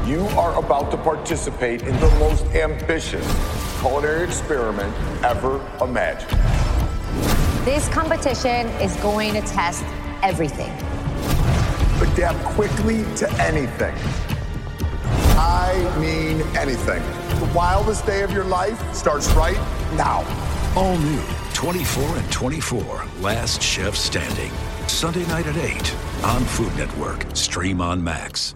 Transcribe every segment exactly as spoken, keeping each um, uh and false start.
You are about to participate in the most ambitious culinary experiment ever imagined. This competition is going to test everything. Adapt quickly to anything. I mean anything. The wildest day of your life starts right now. All new twenty-four and twenty-four, Last Chef Standing. Sunday night at eight on Food Network. Stream on Max.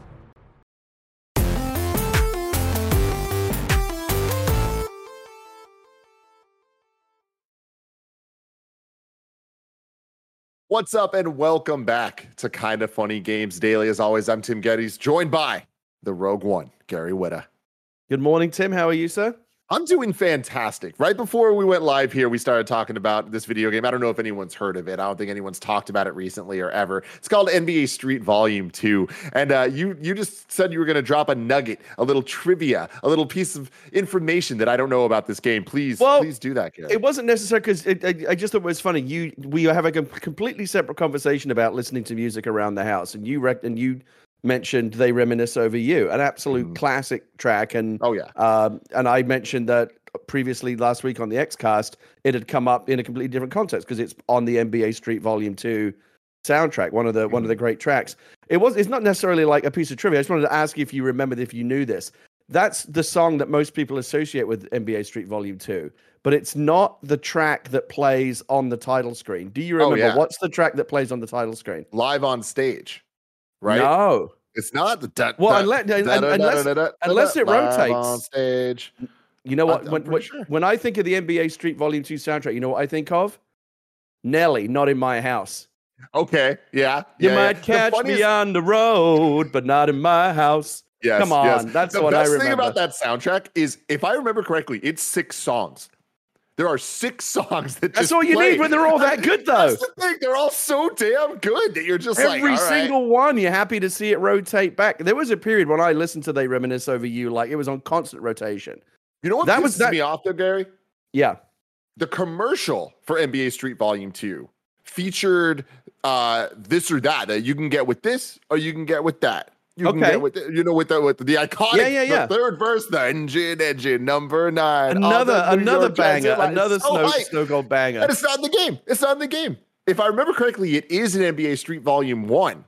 What's up, and welcome back to Kinda Funny Games Daily. As always, I'm Tim Geddes, joined by the Rogue One, Gary Whitta. Good morning, Tim. How are you, sir? I'm doing fantastic. Right before we went live here, we started talking about this video game. I don't know if anyone's heard of it. I don't think anyone's talked about it recently or ever. It's called N B A Street Volume two. And uh, you you just said you were going to drop a nugget, a little trivia, a little piece of information that I don't know about this game. Please, well, please do that, Gary. It wasn't necessary because I, I just thought it was funny. You we have a completely separate conversation about listening to music around the house, and you rec- and you mentioned They Reminisce Over You, an absolute mm. classic track. And oh yeah, um, and I mentioned that previously last week on the Xcast, it had come up in a completely different context because it's on the N B A Street Volume two soundtrack, one of the mm. one of the great tracks. It was it's not necessarily like a piece of trivia. I just wanted to ask you if you remembered, if you knew this. That's the song that most people associate with N B A Street Volume two, but it's not the track that plays on the title screen. Do you remember? Oh, yeah. What's the track that plays on the title screen? Live on Stage, right? No. It's not the da, well, da, unless, da, da, unless, da, da, da, unless it live rotates on stage. You know what? I'm When, when, sure. when I think of the N B A Street Volume two soundtrack, you know what I think of? Nelly, Not in My House. Okay, yeah. You yeah, might yeah. catch funniest... me on the road, but not in my house. Yes, Come on, yes. that's the what I best remember. thing about that soundtrack is, if I remember correctly, it's six songs. There are six songs that That's just all you play. need when they're all that good, though. That's the thing. They're all so damn good that you're just Every like, all single right. one, you're happy to see it rotate back. There was a period when I listened to They Reminisce Over You, like it was on constant rotation. You know what that pisses was that... me off, though, Gary? Yeah. The commercial for N B A Street Volume two featured uh, this or that. that you can get with this or you can get with that. You okay. can get with the, you know, with the with the iconic yeah, yeah, yeah. the third verse, the engine, engine number nine. Another another banger, like, another so snow, hype. snow gold banger. And it's not in the game. It's not in the game. If I remember correctly, it is in N B A Street Volume one,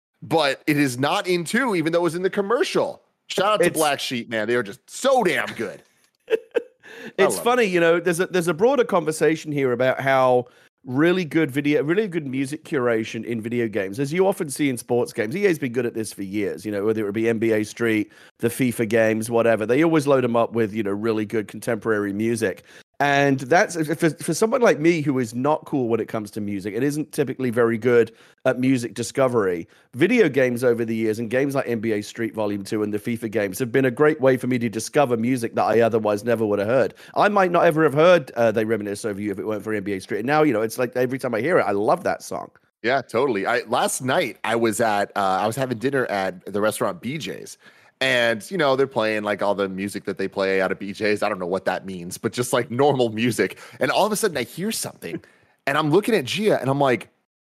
but it is not in two, even though it was in the commercial. Shout out to It's... Black Sheep, man. They are just so damn good. It's funny, it. you know, there's a there's a broader conversation here about how really good video, really good music curation in video games, as you often see in sports games. E A's been good at this for years, you know, whether it be N B A Street, the FIFA games, whatever. They always load them up with, you know, really good contemporary music. And that's for, for someone like me who is not cool when it comes to music, it isn't typically very good at music discovery. Video games over the years and games like N B A Street Volume two and the FIFA games have been a great way for me to discover music that I otherwise never would have heard. I might not ever have heard uh, They Reminisce Over You if it weren't for N B A Street. And now, you know, it's like every time I hear it, I love that song. Yeah, totally. I last night I was at uh, I was having dinner at the restaurant B J's. And, you know, they're playing like all the music that they play out of B J's. I don't know what that means, but just like normal music. And all of a sudden I hear something and I'm looking at Gia and I'm like,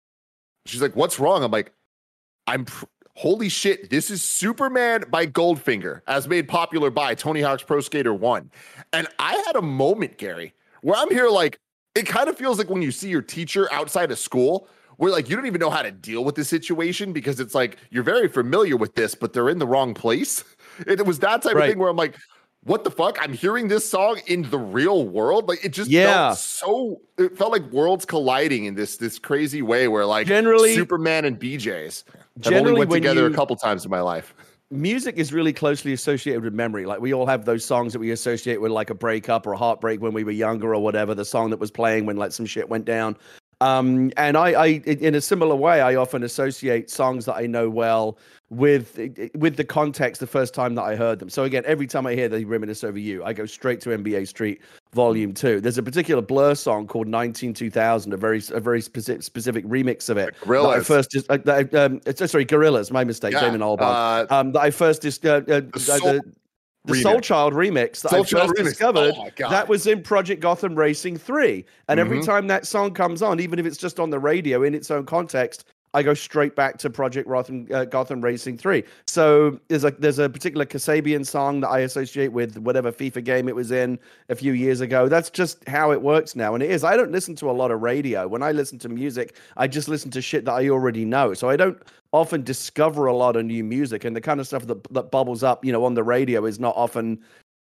she's like, what's wrong? I'm like, I'm pr- holy shit. This is Superman by Goldfinger, as made popular by Tony Hawk's Pro Skater one. And I had a moment, Gary, where I'm here like, it kind of feels like when you see your teacher outside of school, where like you don't even know how to deal with the situation because it's like you're very familiar with this, but they're in the wrong place. It was that type right. of thing where I'm like, what the fuck? I'm hearing this song in the real world. Like it just yeah. felt so, it felt like worlds colliding in this this crazy way where like generally, Superman and B J's have generally only went together you, a couple times in my life. Music is really closely associated with memory. Like we all have those songs that we associate with like a breakup or a heartbreak when we were younger or whatever, the song that was playing when like some shit went down. Um, and I, I, in a similar way, I often associate songs that I know well with with the context the first time that I heard them. So again, every time I hear They Reminisce Over You, I go straight to N B A Street Volume two. There's a particular Blur song called nineteen two thousand, a very a very specific specific remix of it. Gorillaz. That I first just, uh, that I, um, it's, sorry, Gorillaz, my mistake, Yeah, Damon Albarn. uh, um, that I first just, uh, uh, the Soul, the, the Soul Child remix that Soul I Child first remix. discovered, Oh my God. that was in Project Gotham Racing three. And every Mhm. time that song comes on, even if it's just on the radio in its own context, I go straight back to Project Gotham, uh, Gotham Racing three. So there's a there's a particular Kasabian song that I associate with whatever FIFA game it was in a few years ago. That's just how it works now, and it is. I don't listen to a lot of radio. When I listen to music, I just listen to shit that I already know. So I don't often discover a lot of new music, and the kind of stuff that that bubbles up, you know, on the radio is not often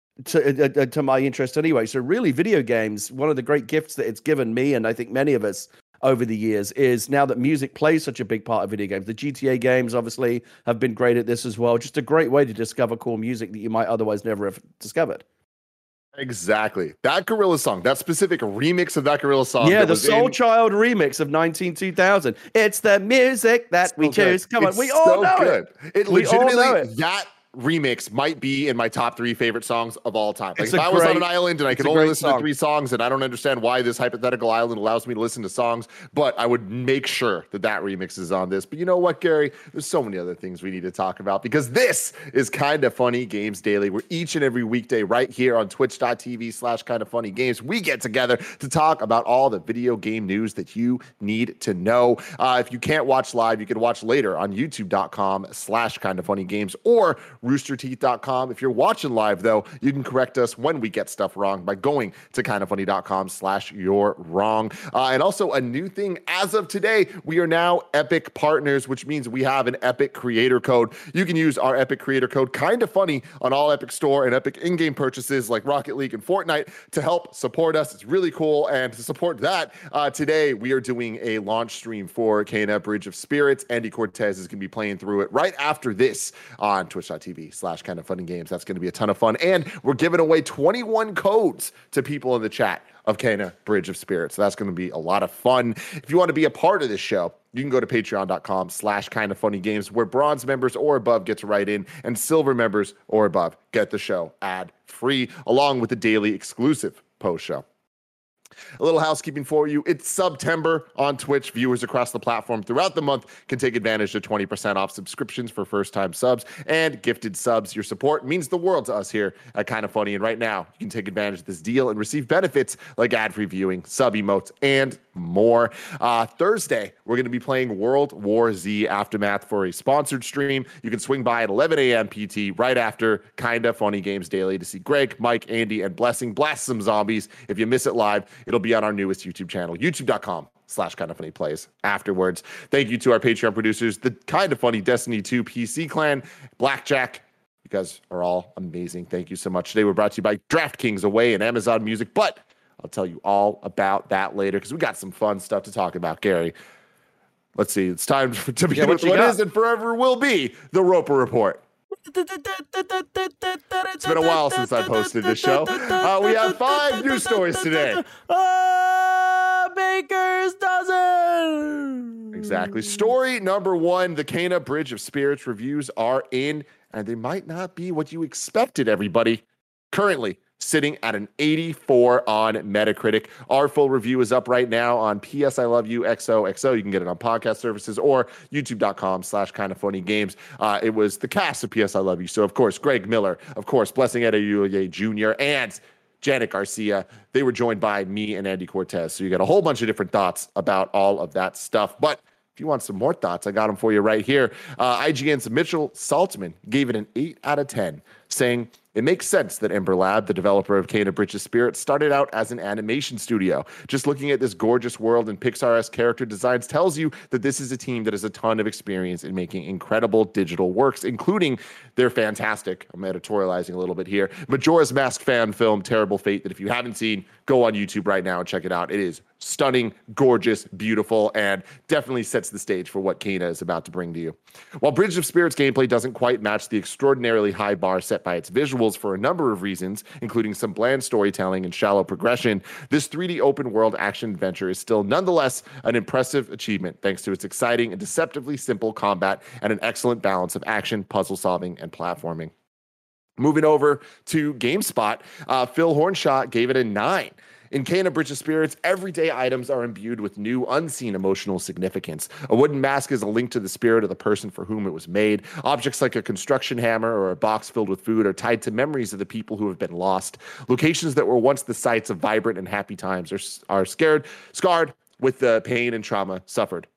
to uh, to my interest anyway. So really, video games, one of the great gifts that it's given me, and I think many of us over the years, is now that music plays such a big part of video games. The G T A games obviously have been great at this as well. Just a great way to discover cool music that you might otherwise never have discovered. Exactly. That Gorilla song, that specific remix of that Gorilla song. Yeah, the Soul in... Child remix of nineteen two thousand. It's the music that so we choose. Come it's on, we all so know good. it. It we legitimately, all know it. that remix might be in my top three favorite songs of all time. Like it's if I great, was on an island and I could only listen song. to three songs, and I don't understand why this hypothetical island allows me to listen to songs, but I would make sure that that remix is on this. But you know what, Gary? There's so many other things we need to talk about, because this is Kinda Funny Games Daily, where each and every weekday right here on twitch.tv slash Kinda Funny Games, we get together to talk about all the video game news that you need to know. Uh, if you can't watch live, you can watch later on youtube.com slash Kinda Funny Games or roosterteeth dot com. If you're watching live, though, you can correct us when we get stuff wrong by going to kindafunny.com slash you're wrong. Uh, and also a new thing as of today, we are now Epic partners, which means we have an Epic creator code. You can use our Epic creator code Kinda Funny on all Epic Store and Epic in-game purchases like Rocket League and Fortnite to help support us. It's really cool. And to support that, uh, today we are doing a launch stream for Kena Bridge of Spirits. Andy Cortez is going to be playing through it right after this on twitch.tv slash Kinda Funny Games. That's going to be a ton of fun. And we're giving away twenty-one codes to people in the chat of Kena Bridge of Spirits. So that's going to be a lot of fun. If you want to be a part of this show, you can go to patreon.com slash Kinda Funny Games, where bronze members or above get to write in, and silver members or above get the show ad free, along with the daily exclusive post show. A little housekeeping for you. It's September on Twitch. Viewers across the platform throughout the month can take advantage of twenty percent off subscriptions for first-time subs and gifted subs. Your support means the world to us here at Kinda Funny. And right now, you can take advantage of this deal and receive benefits like ad-free viewing, sub emotes, and more. Uh, Thursday, we're going to be playing World War Z Aftermath for a sponsored stream. You can swing by at eleven a.m. P T right after Kinda Funny Games Daily to see Greg, Mike, Andy, and Blessing blast some zombies. If you miss it live, it'll be on our newest YouTube channel, youtube.com slash Kinda Funny Plays afterwards. Thank you to our Patreon producers, the Kinda Funny Destiny two P C clan, Blackjack. You guys are all amazing. Thank you so much. Today we're brought to you by DraftKings Away and Amazon Music, but I'll tell you all about that later because we got some fun stuff to talk about, Gary. Let's see. It's time to begin yeah, with what is and forever will be the Roper Report. It's been a while since I posted this show. Uh, we have five news stories today. Uh, Baker's dozen. Exactly. Story number one, the Kena Bridge of Spirits reviews are in, and they might not be what you expected, everybody. Currently sitting at an eighty-four on Metacritic. Our full review is up right now on P S I Love You X O X O. You can get it on podcast services or youtube.com slash Kinda Funny Games. Uh, it was the cast of P S I Love You. So, of course, Greg Miller, of course, Blessing Adeoye Junior, and Janet Garcia. They were joined by me and Andy Cortez. So you got a whole bunch of different thoughts about all of that stuff. But if you want some more thoughts, I got them for you right here. Uh, I G N's Mitchell Saltzman gave it an eight out of ten, saying, "It makes sense that Ember Lab, the developer of Kena Bridge of Spirits, started out as an animation studio. Just looking at this gorgeous world and Pixar-esque character designs tells you that this is a team that has a ton of experience in making incredible digital works, including their fantastic," I'm editorializing a little bit here, Majora's Mask fan film, Terrible Fate, that if you haven't seen, go on YouTube right now and check it out. It is stunning, gorgeous, beautiful, and definitely sets the stage for what Kena is about to bring to you. While Bridge of Spirits gameplay doesn't quite match the extraordinarily high bar set by its visuals for a number of reasons, including some bland storytelling and shallow progression, this three D open-world action adventure is still nonetheless an impressive achievement thanks to its exciting and deceptively simple combat and an excellent balance of action, puzzle solving, and platforming. Moving over to GameSpot, uh, Phil Hornshaw gave it a nine. In Kena Bridge of Spirits, everyday items are imbued with new, unseen emotional significance. A wooden mask is a link to the spirit of the person for whom it was made. Objects like a construction hammer or a box filled with food are tied to memories of the people who have been lost. Locations that were once the sites of vibrant and happy times are, are scared, scarred with the pain and trauma suffered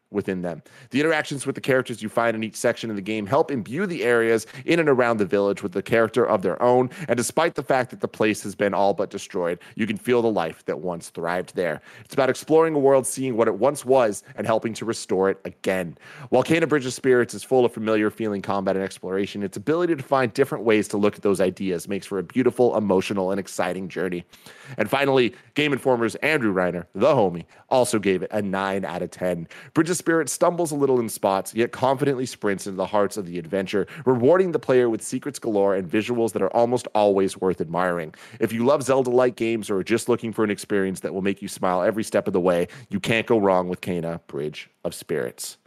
within them. The interactions with the characters you find in each section of the game help imbue the areas in and around the village with the character of their own, and despite the fact that the place has been all but destroyed, you can feel the life that once thrived there. It's about exploring a world, seeing what it once was, and helping to restore it again. While Kena Bridge of Spirits is full of familiar feeling combat and exploration, its ability to find different ways to look at those ideas makes for a beautiful, emotional, and exciting journey. And finally, Game Informer's Andrew Reiner, the homie, also gave it a nine out of ten. Bridge of Spirit stumbles a little in spots, yet confidently sprints into the hearts of the adventure, rewarding the player with secrets galore and visuals that are almost always worth admiring. If you love Zelda-like games or are just looking for an experience that will make you smile every step of the way, you can't go wrong with Kena Bridge of Spirits.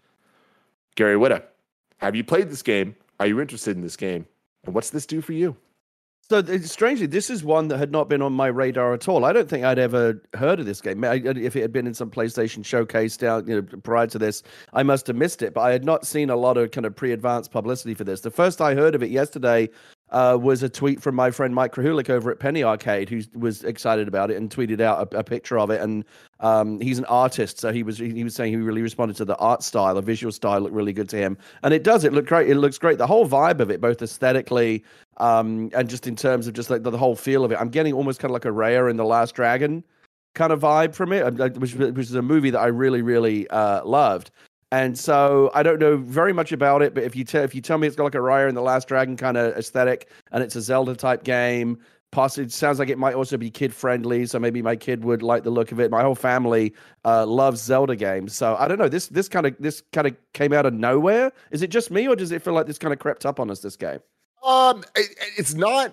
Gary Whitta, have you played this game? Are you interested in this game? And what's this do for you? So strangely, this is one that had not been on my radar at all. I don't think I'd ever heard of this game. I, if it had been in some PlayStation showcase down, you know, prior to this, I must have missed it. But I had not seen a lot of kind of pre-advanced publicity for this. The first I heard of it yesterday uh, was a tweet from my friend Mike Krahulik over at Penny Arcade, who was excited about it and tweeted out a, a picture of it. And um, he's an artist, so he was he was saying he really responded to the art style, the visual style looked really good to him, and it does. It looked great. It looks great. The whole vibe of it, both aesthetically. Um, and just in terms of just like the, the whole feel of it, I'm getting almost kind of like a Raya in The Last Dragon kind of vibe from it, which, which is a movie that I really, really uh, loved. And so I don't know very much about it, but if you tell if you tell me it's got like a Raya in The Last Dragon kind of aesthetic, and it's a Zelda type game, possibly it sounds like it might also be kid friendly, so maybe my kid would like the look of it. My whole family uh, loves Zelda games, so I don't know. This this kind of this kind of came out of nowhere. Is it just me, or does it feel like this kind of crept up on us? This game. Um, it, it's not.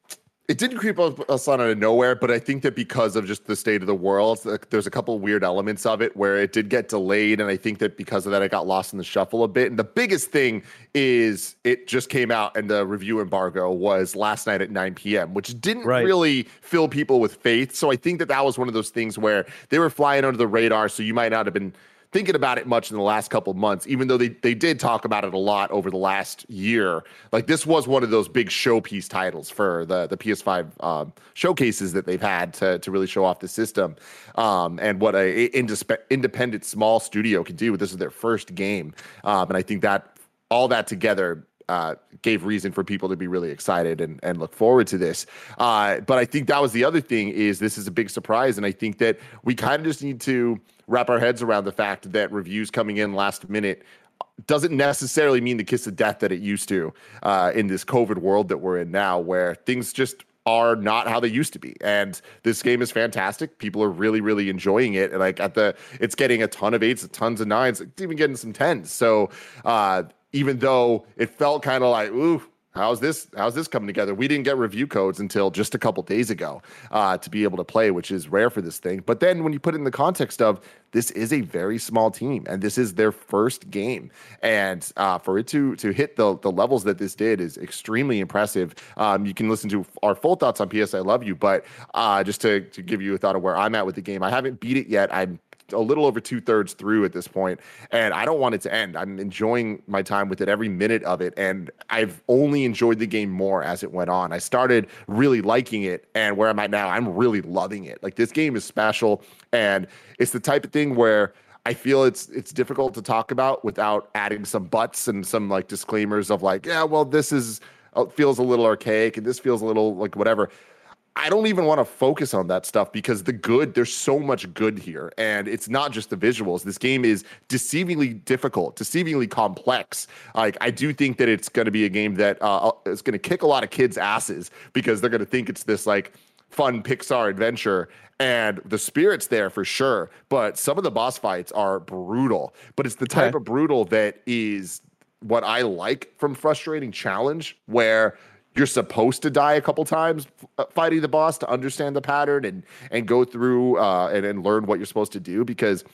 It didn't creep up us on out of nowhere, but I think that because of just the state of the world, there's a couple weird elements of it where it did get delayed, and I think that because of that, it got lost in the shuffle a bit. And the biggest thing is it just came out, and the review embargo was last night at nine p.m., which didn't right. really fill people with faith. So I think that that was one of those things where they were flying under the radar, so you might not have been thinking about it much in the last couple of months, even though they, they did talk about it a lot over the last year. Like, this was one of those big showpiece titles for the, the P S five um, showcases that they've had to, to really show off the system um, and what a, a indisp- independent small studio can do. This is their first game. Um, and I think that all that together uh, gave reason for people to be really excited and, and look forward to this. Uh, but I think that was the other thing, is this is a big surprise. And I think that we kind of just need to wrap our heads around the fact that reviews coming in last minute doesn't necessarily mean the kiss of death that it used to uh, in this COVID world that we're in now, where things just are not how they used to be. And this game is fantastic. People are really, really enjoying it. And like at the, it's getting a ton of eights, tons of nines, it's even getting some tens. So uh, even though it felt kind of like, ooh, How's this? How's this coming together? We didn't get review codes until just a couple days ago uh, to be able to play, which is rare for this thing. But then when you put it in the context of this is a very small team and this is their first game, and uh, for it to to hit the the levels that this did is extremely impressive. Um, you can listen to our full thoughts on P S I Love You, but uh, just to to give you a thought of where I'm at with the game, I haven't beat it yet. I'm a little over two thirds through at this point, and I don't want it to end. I'm enjoying my time with it, every minute of it, and I've only enjoyed the game more as it went on. I started really liking it, and where I'm at now, I'm really loving it. Like, this game is special, and it's the type of thing where I feel it's it's difficult to talk about without adding some buts and some like disclaimers of like, yeah, well, this is uh, feels a little archaic, and this feels a little like whatever. I don't even want to focus on that stuff because the good, there's so much good here. And it's not just the visuals. This game is deceivingly difficult, deceivingly complex. Like, I do think that it's going to be a game that uh, is going to kick a lot of kids' asses because they're going to think it's this like fun Pixar adventure. And the spirit's there for sure. But some of the boss fights are brutal. But it's the type okay. of brutal that is what I like from Frustrating Challenge, where you're supposed to die a couple times fighting the boss to understand the pattern and and go through uh, and, and learn what you're supposed to do. Because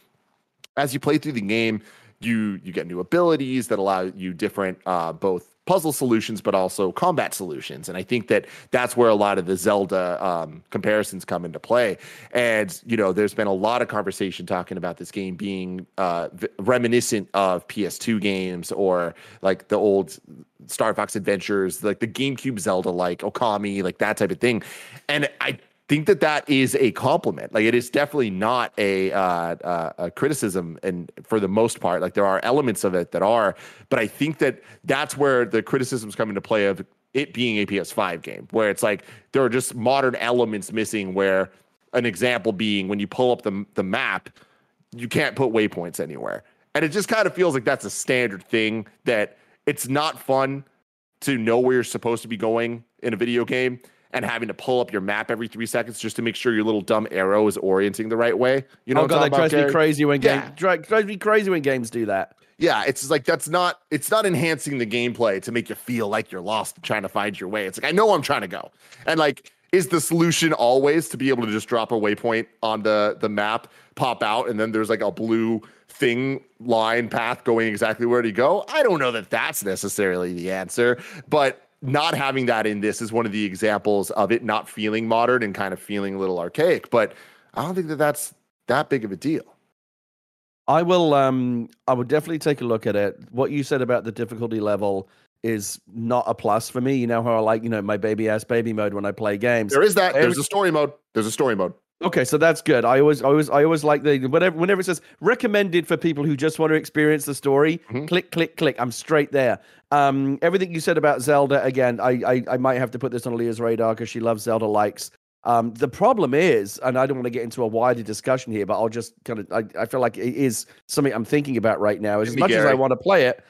as you play through the game, you you get new abilities that allow you different uh, both puzzle solutions, but also combat solutions. And I think that that's where a lot of the Zelda um, comparisons come into play. And, you know, there's been a lot of conversation talking about this game being uh, v- reminiscent of P S two games or like the old Star Fox Adventures, like the GameCube Zelda, like Okami, like that type of thing. And I think that that is a compliment. Like, it is definitely not a, uh, uh, a criticism, and for the most part, like, there are elements of it that are, but I think that that's where the criticisms come into play of it being a P S five game, where it's like there are just modern elements missing, where an example being when you pull up the, the map, you can't put waypoints anywhere. And it just kind of feels like that's a standard thing, that it's not fun to know where you're supposed to be going in a video game and having to pull up your map every three seconds just to make sure your little dumb arrow is orienting the right way. You know, oh what god, I'm that drives about, me crazy when yeah. games dri- drives me crazy when games do that. Yeah, it's like that's not it's not enhancing the gameplay to make you feel like you're lost trying to find your way. It's like, I know I'm trying to go, and like, is the solution always to be able to just drop a waypoint on the the map, pop out, and then there's like a blue thing line path going exactly where to go? I don't know that that's necessarily the answer, but not having that in this is one of the examples of it not feeling modern and kind of feeling a little archaic. But I don't think that that's that big of a deal. I will um I would definitely take a look at it. What you said about the difficulty level is not a plus for me. You know how I like, you know, my baby ass baby mode when I play games. There is that. There's a story mode. There's a story mode. Okay, so that's good. I always, I always, I always like the whenever, whenever it says recommended for people who just want to experience the story. Mm-hmm. Click, click, click. I'm straight there. Um, everything you said about Zelda, again, I, I, I might have to put this on Leah's radar because she loves Zelda likes. Um, the problem is, and I don't want to get into a wider discussion here, but I'll just kind of, I, I feel like it is something I'm thinking about right now. As much Gary. as I want to play it,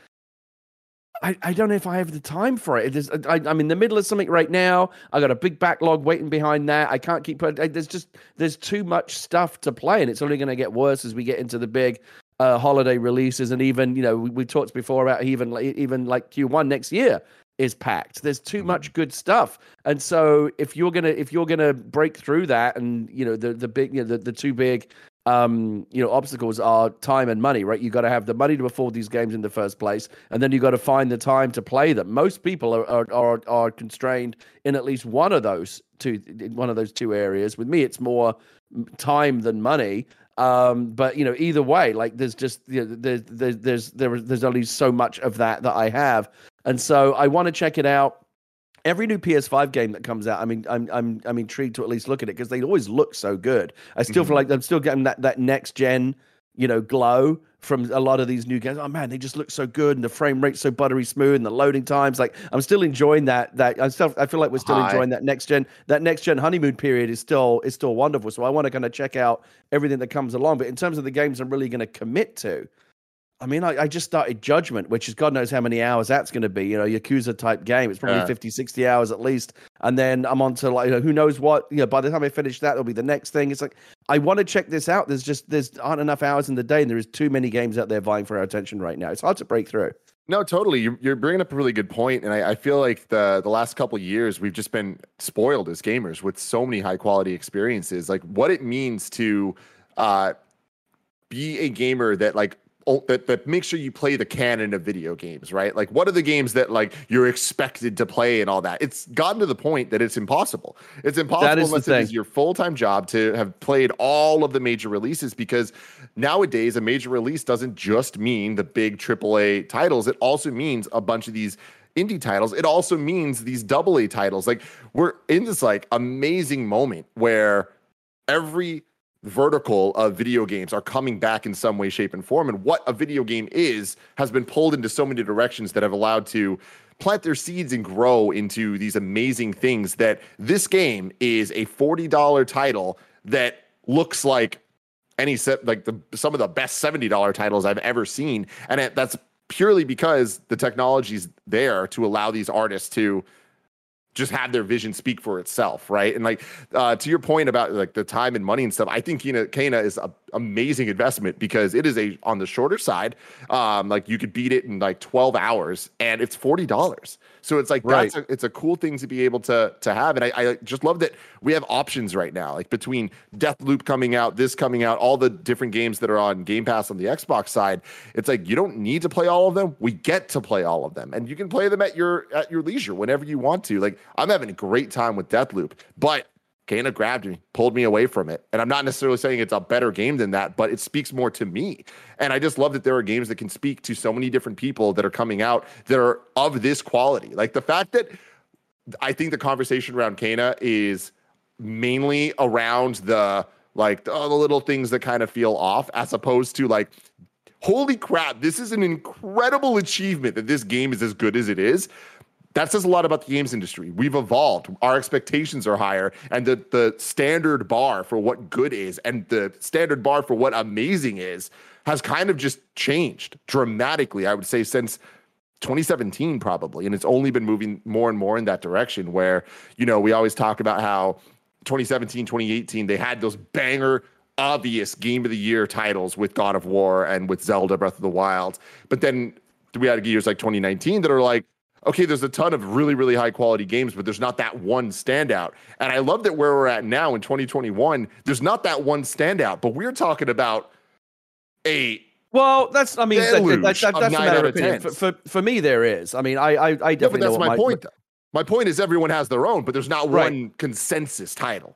I, I don't know if I have the time for it. It is, I, I'm in the middle of something right now. I got a big backlog waiting behind that. I can't keep putting. There's just there's too much stuff to play, and it's only going to get worse as we get into the big uh, holiday releases. And even you know we, we talked before about even even like Q one next year is packed. There's too much good stuff, and so if you're gonna if you're gonna break through that, and you know the the big you know the, the two big. Um, you know, obstacles are time and money, right? You got to have the money to afford these games in the first place, and then you got to find the time to play them. Most people are, are are are constrained in at least one of those two, one of those two areas. With me, it's more time than money. Um, but you know, either way, like there's just you know, there's there's there's there, there's only so much of that that I have, and so I want to check it out. Every new P S five game that comes out, I mean, I'm I'm I'm intrigued to at least look at it because they always look so good. I still mm-hmm. feel like I'm still getting that that next gen, you know, glow from a lot of these new games. Oh man, they just look so good, and the frame rate's so buttery smooth, and the loading times. Like I'm still enjoying that. That I still I feel like we're still Hi. enjoying that next gen. That next gen honeymoon period is still is still wonderful. So I want to kind of check out everything that comes along. But in terms of the games I'm really going to commit to. I mean, I, I just started Judgment, which is God knows how many hours that's going to be, you know, Yakuza type game. It's probably yeah. fifty, sixty hours at least. And then I'm on to like, you know, who knows what, you know, by the time I finish that, it'll be the next thing. It's like, I want to check this out. There's just, there's aren't enough hours in the day, and there is too many games out there vying for our attention right now. It's hard to break through. No, totally. You're, you're bringing up a really good point. And I, I feel like the, the last couple of years, we've just been spoiled as gamers with so many high quality experiences. Like what it means to uh, be a gamer that like, That, that make sure you play the canon of video games, right? Like, what are the games that like you're expected to play and all that? It's gotten to the point that it's impossible. It's impossible unless it is your full-time job to have played all of the major releases, because nowadays a major release doesn't just mean the big triple A titles. It also means a bunch of these indie titles. It also means these double A titles. Like we're in this like amazing moment where every vertical of video games are coming back in some way, shape, and form. And what a video game is has been pulled into so many directions that have allowed to plant their seeds and grow into these amazing things. That this game is a forty dollars title that looks like any set, like the some of the best seventy dollars titles I've ever seen. And it, that's purely because the technology's there to allow these artists to just have their vision speak for itself, right? And like uh, to your point about like the time and money and stuff, I think Kena, Kena is an amazing investment because it is a on the shorter side. Um, like you could beat it in like twelve hours, and it's forty dollars. So it's like right. that's a, it's a cool thing to be able to to have, and I, I just love that we have options right now, like between Deathloop coming out, this coming out, all the different games that are on Game Pass on the Xbox side. It's like you don't need to play all of them. We get to play all of them, and you can play them at your at your leisure whenever you want to. Like I'm having a great time with Deathloop, but Kena grabbed me, pulled me away from it. And I'm not necessarily saying it's a better game than that, but it speaks more to me. And I just love that there are games that can speak to so many different people that are coming out that are of this quality. Like the fact that I think the conversation around Kena is mainly around the like the, the little things that kind of feel off, as opposed to like, holy crap, this is an incredible achievement that this game is as good as it is. That says a lot about the games industry. We've evolved. Our expectations are higher, and the the standard bar for what good is and the standard bar for what amazing is has kind of just changed dramatically, I would say, since twenty seventeen probably. And it's only been moving more and more in that direction where, you know, we always talk about how twenty seventeen, twenty eighteen, they had those banger, obvious game of the year titles with God of War and with Zelda Breath of the Wild. But then we had years like twenty nineteen that are like, okay, there's a ton of really, really high quality games, but there's not that one standout. And I love that where we're at now in twenty twenty-one, there's not that one standout, but we're talking about a well, that's, I mean, that, that, that, that, that's a matter of opinion. For, for, for me, there is. I mean, I, I, I definitely yeah, but that's know what my, my point, though. My point is everyone has their own, but there's not right. one consensus title.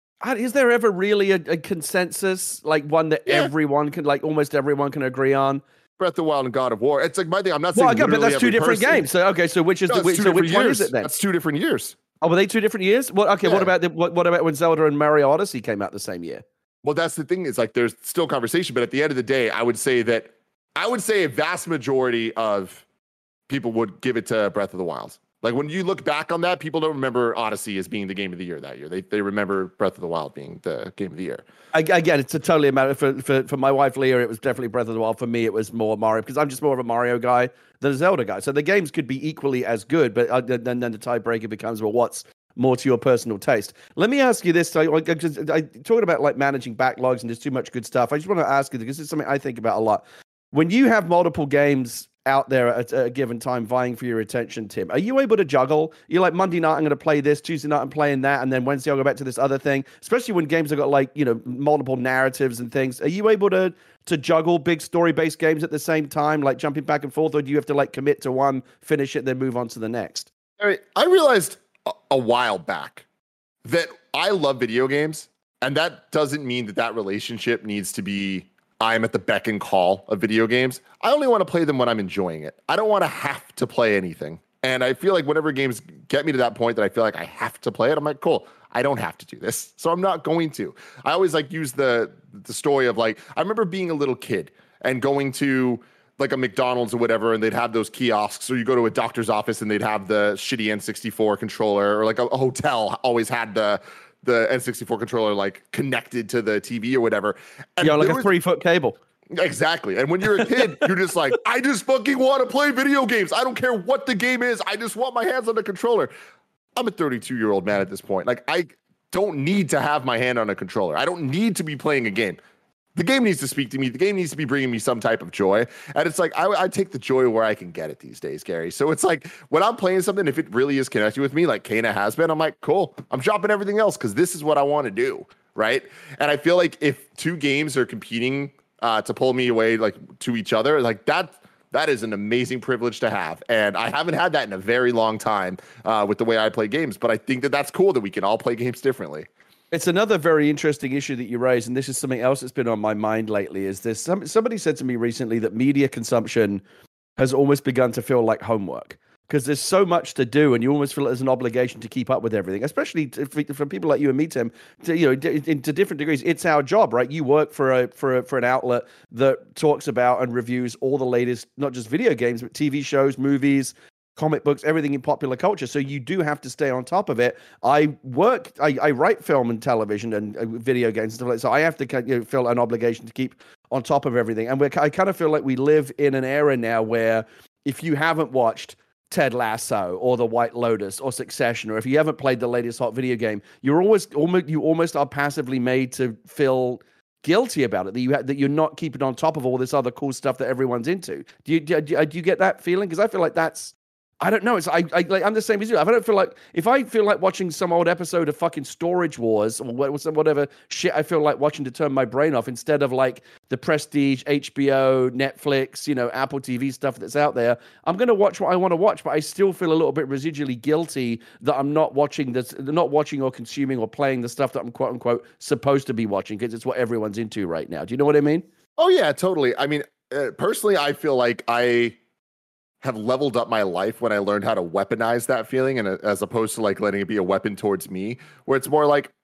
Is there ever really a, a consensus, like one that yeah. everyone can, like almost everyone can agree on? Breath of the Wild and God of War. It's like my thing. I'm not saying. Well, okay, but that's two different person. games. So okay, so which is no, the which, so which years. one is it then? That's two different years. Oh, were they two different years? Well, okay. Yeah. What about the, what, what about when Zelda and Mario Odyssey came out the same year? Well, that's the thing. Is like there's still conversation, but at the end of the day, I would say that I would say a vast majority of people would give it to Breath of the Wild. Like when you look back on that, people don't remember Odyssey as being the game of the year that year. They they remember Breath of the Wild being the game of the year. I, again, it's a totally a matter for, for for my wife Leah. It was definitely Breath of the Wild. For me, it was more Mario because I'm just more of a Mario guy than a Zelda guy. So the games could be equally as good, but uh, then then the tiebreaker becomes, well, what's more to your personal taste? Let me ask you this. So I, I, I talking about like managing backlogs and there's too much good stuff. I just want to ask you because it's something I think about a lot. When you have multiple games out there at a given time vying for your attention, Tim, are you able to juggle? You're like, Monday night I'm going to play this, Tuesday night I'm playing that, and then Wednesday I'll go back to this other thing, especially when games have got like, you know, multiple narratives and things. Are you able to to juggle big story-based games at the same time, like jumping back and forth, or do you have to like commit to one, finish it, then move on to the next? All right. I realized a, a while back that I love video games, and that doesn't mean that that relationship needs to be I'm at the beck and call of video games. I only want to play them when I'm enjoying it. I don't want to have to play anything. And I feel like whenever games get me to that point that I feel like I have to play it, I'm like, cool, I don't have to do this. So I'm not going to. I always like use the the story of like, I remember being a little kid and going to like a McDonald's or whatever, and they'd have those kiosks, or you go to a doctor's office and they'd have the shitty N sixty-four controller, or like a, a hotel always had the the N sixty-four controller like connected to the T V or whatever. And yeah, like a was, three foot cable. Exactly. And when you're a kid, you're just like, I just fucking want to play video games. I don't care what the game is. I just want my hands on the controller. I'm a thirty-two year old man at this point. Like, I don't need to have my hand on a controller. I don't need to be playing a game. The game needs to speak to me. The game needs to be bringing me some type of joy. And it's like, I, I take the joy where I can get it these days, Gary. So it's like, when I'm playing something, if it really is connected with me, like Kena has been, I'm like, cool. I'm dropping everything else because this is what I want to do, right? And I feel like if two games are competing uh, to pull me away like to each other, like that, that is an amazing privilege to have. And I haven't had that in a very long time uh, with the way I play games. But I think that that's cool that we can all play games differently. It's another very interesting issue that you raise, and this is something else that's been on my mind lately, is this. Some, somebody said to me recently that media consumption has almost begun to feel like homework because there's so much to do, and you almost feel there's an obligation to keep up with everything, especially to, for, for people like you and me, Tim, to, you know, to, to different degrees. It's our job, right? You work for a, for a, for an outlet that talks about and reviews all the latest, not just video games, but T V shows, movies, comic books, everything in popular culture. So you do have to stay on top of it. I work, I, I write film and television and uh, video games and stuff like that. So I have to you know, feel an obligation to keep on top of everything. And we're, I kind of feel like we live in an era now where if you haven't watched Ted Lasso or The White Lotus or Succession, or if you haven't played the latest hot video game, you're always almost you almost are passively made to feel guilty about it, that you ha- that you're not keeping on top of all this other cool stuff that everyone's into. Do you do you, do you get that feeling? Because I feel like that's I don't know. It's I, I like I'm the same as you. I don't feel like if I feel like watching some old episode of fucking Storage Wars or whatever shit, I feel like watching to turn my brain off instead of like the Prestige, H B O, Netflix, you know, Apple T V stuff that's out there. I'm gonna watch what I want to watch, but I still feel a little bit residually guilty that I'm not watching this, not watching or consuming or playing the stuff that I'm quote unquote supposed to be watching because it's what everyone's into right now. Do you know what I mean? Oh yeah, totally. I mean, uh, personally, I feel like I have leveled up my life when I learned how to weaponize that feeling, and uh, as opposed to like letting it be a weapon towards me, where it's more like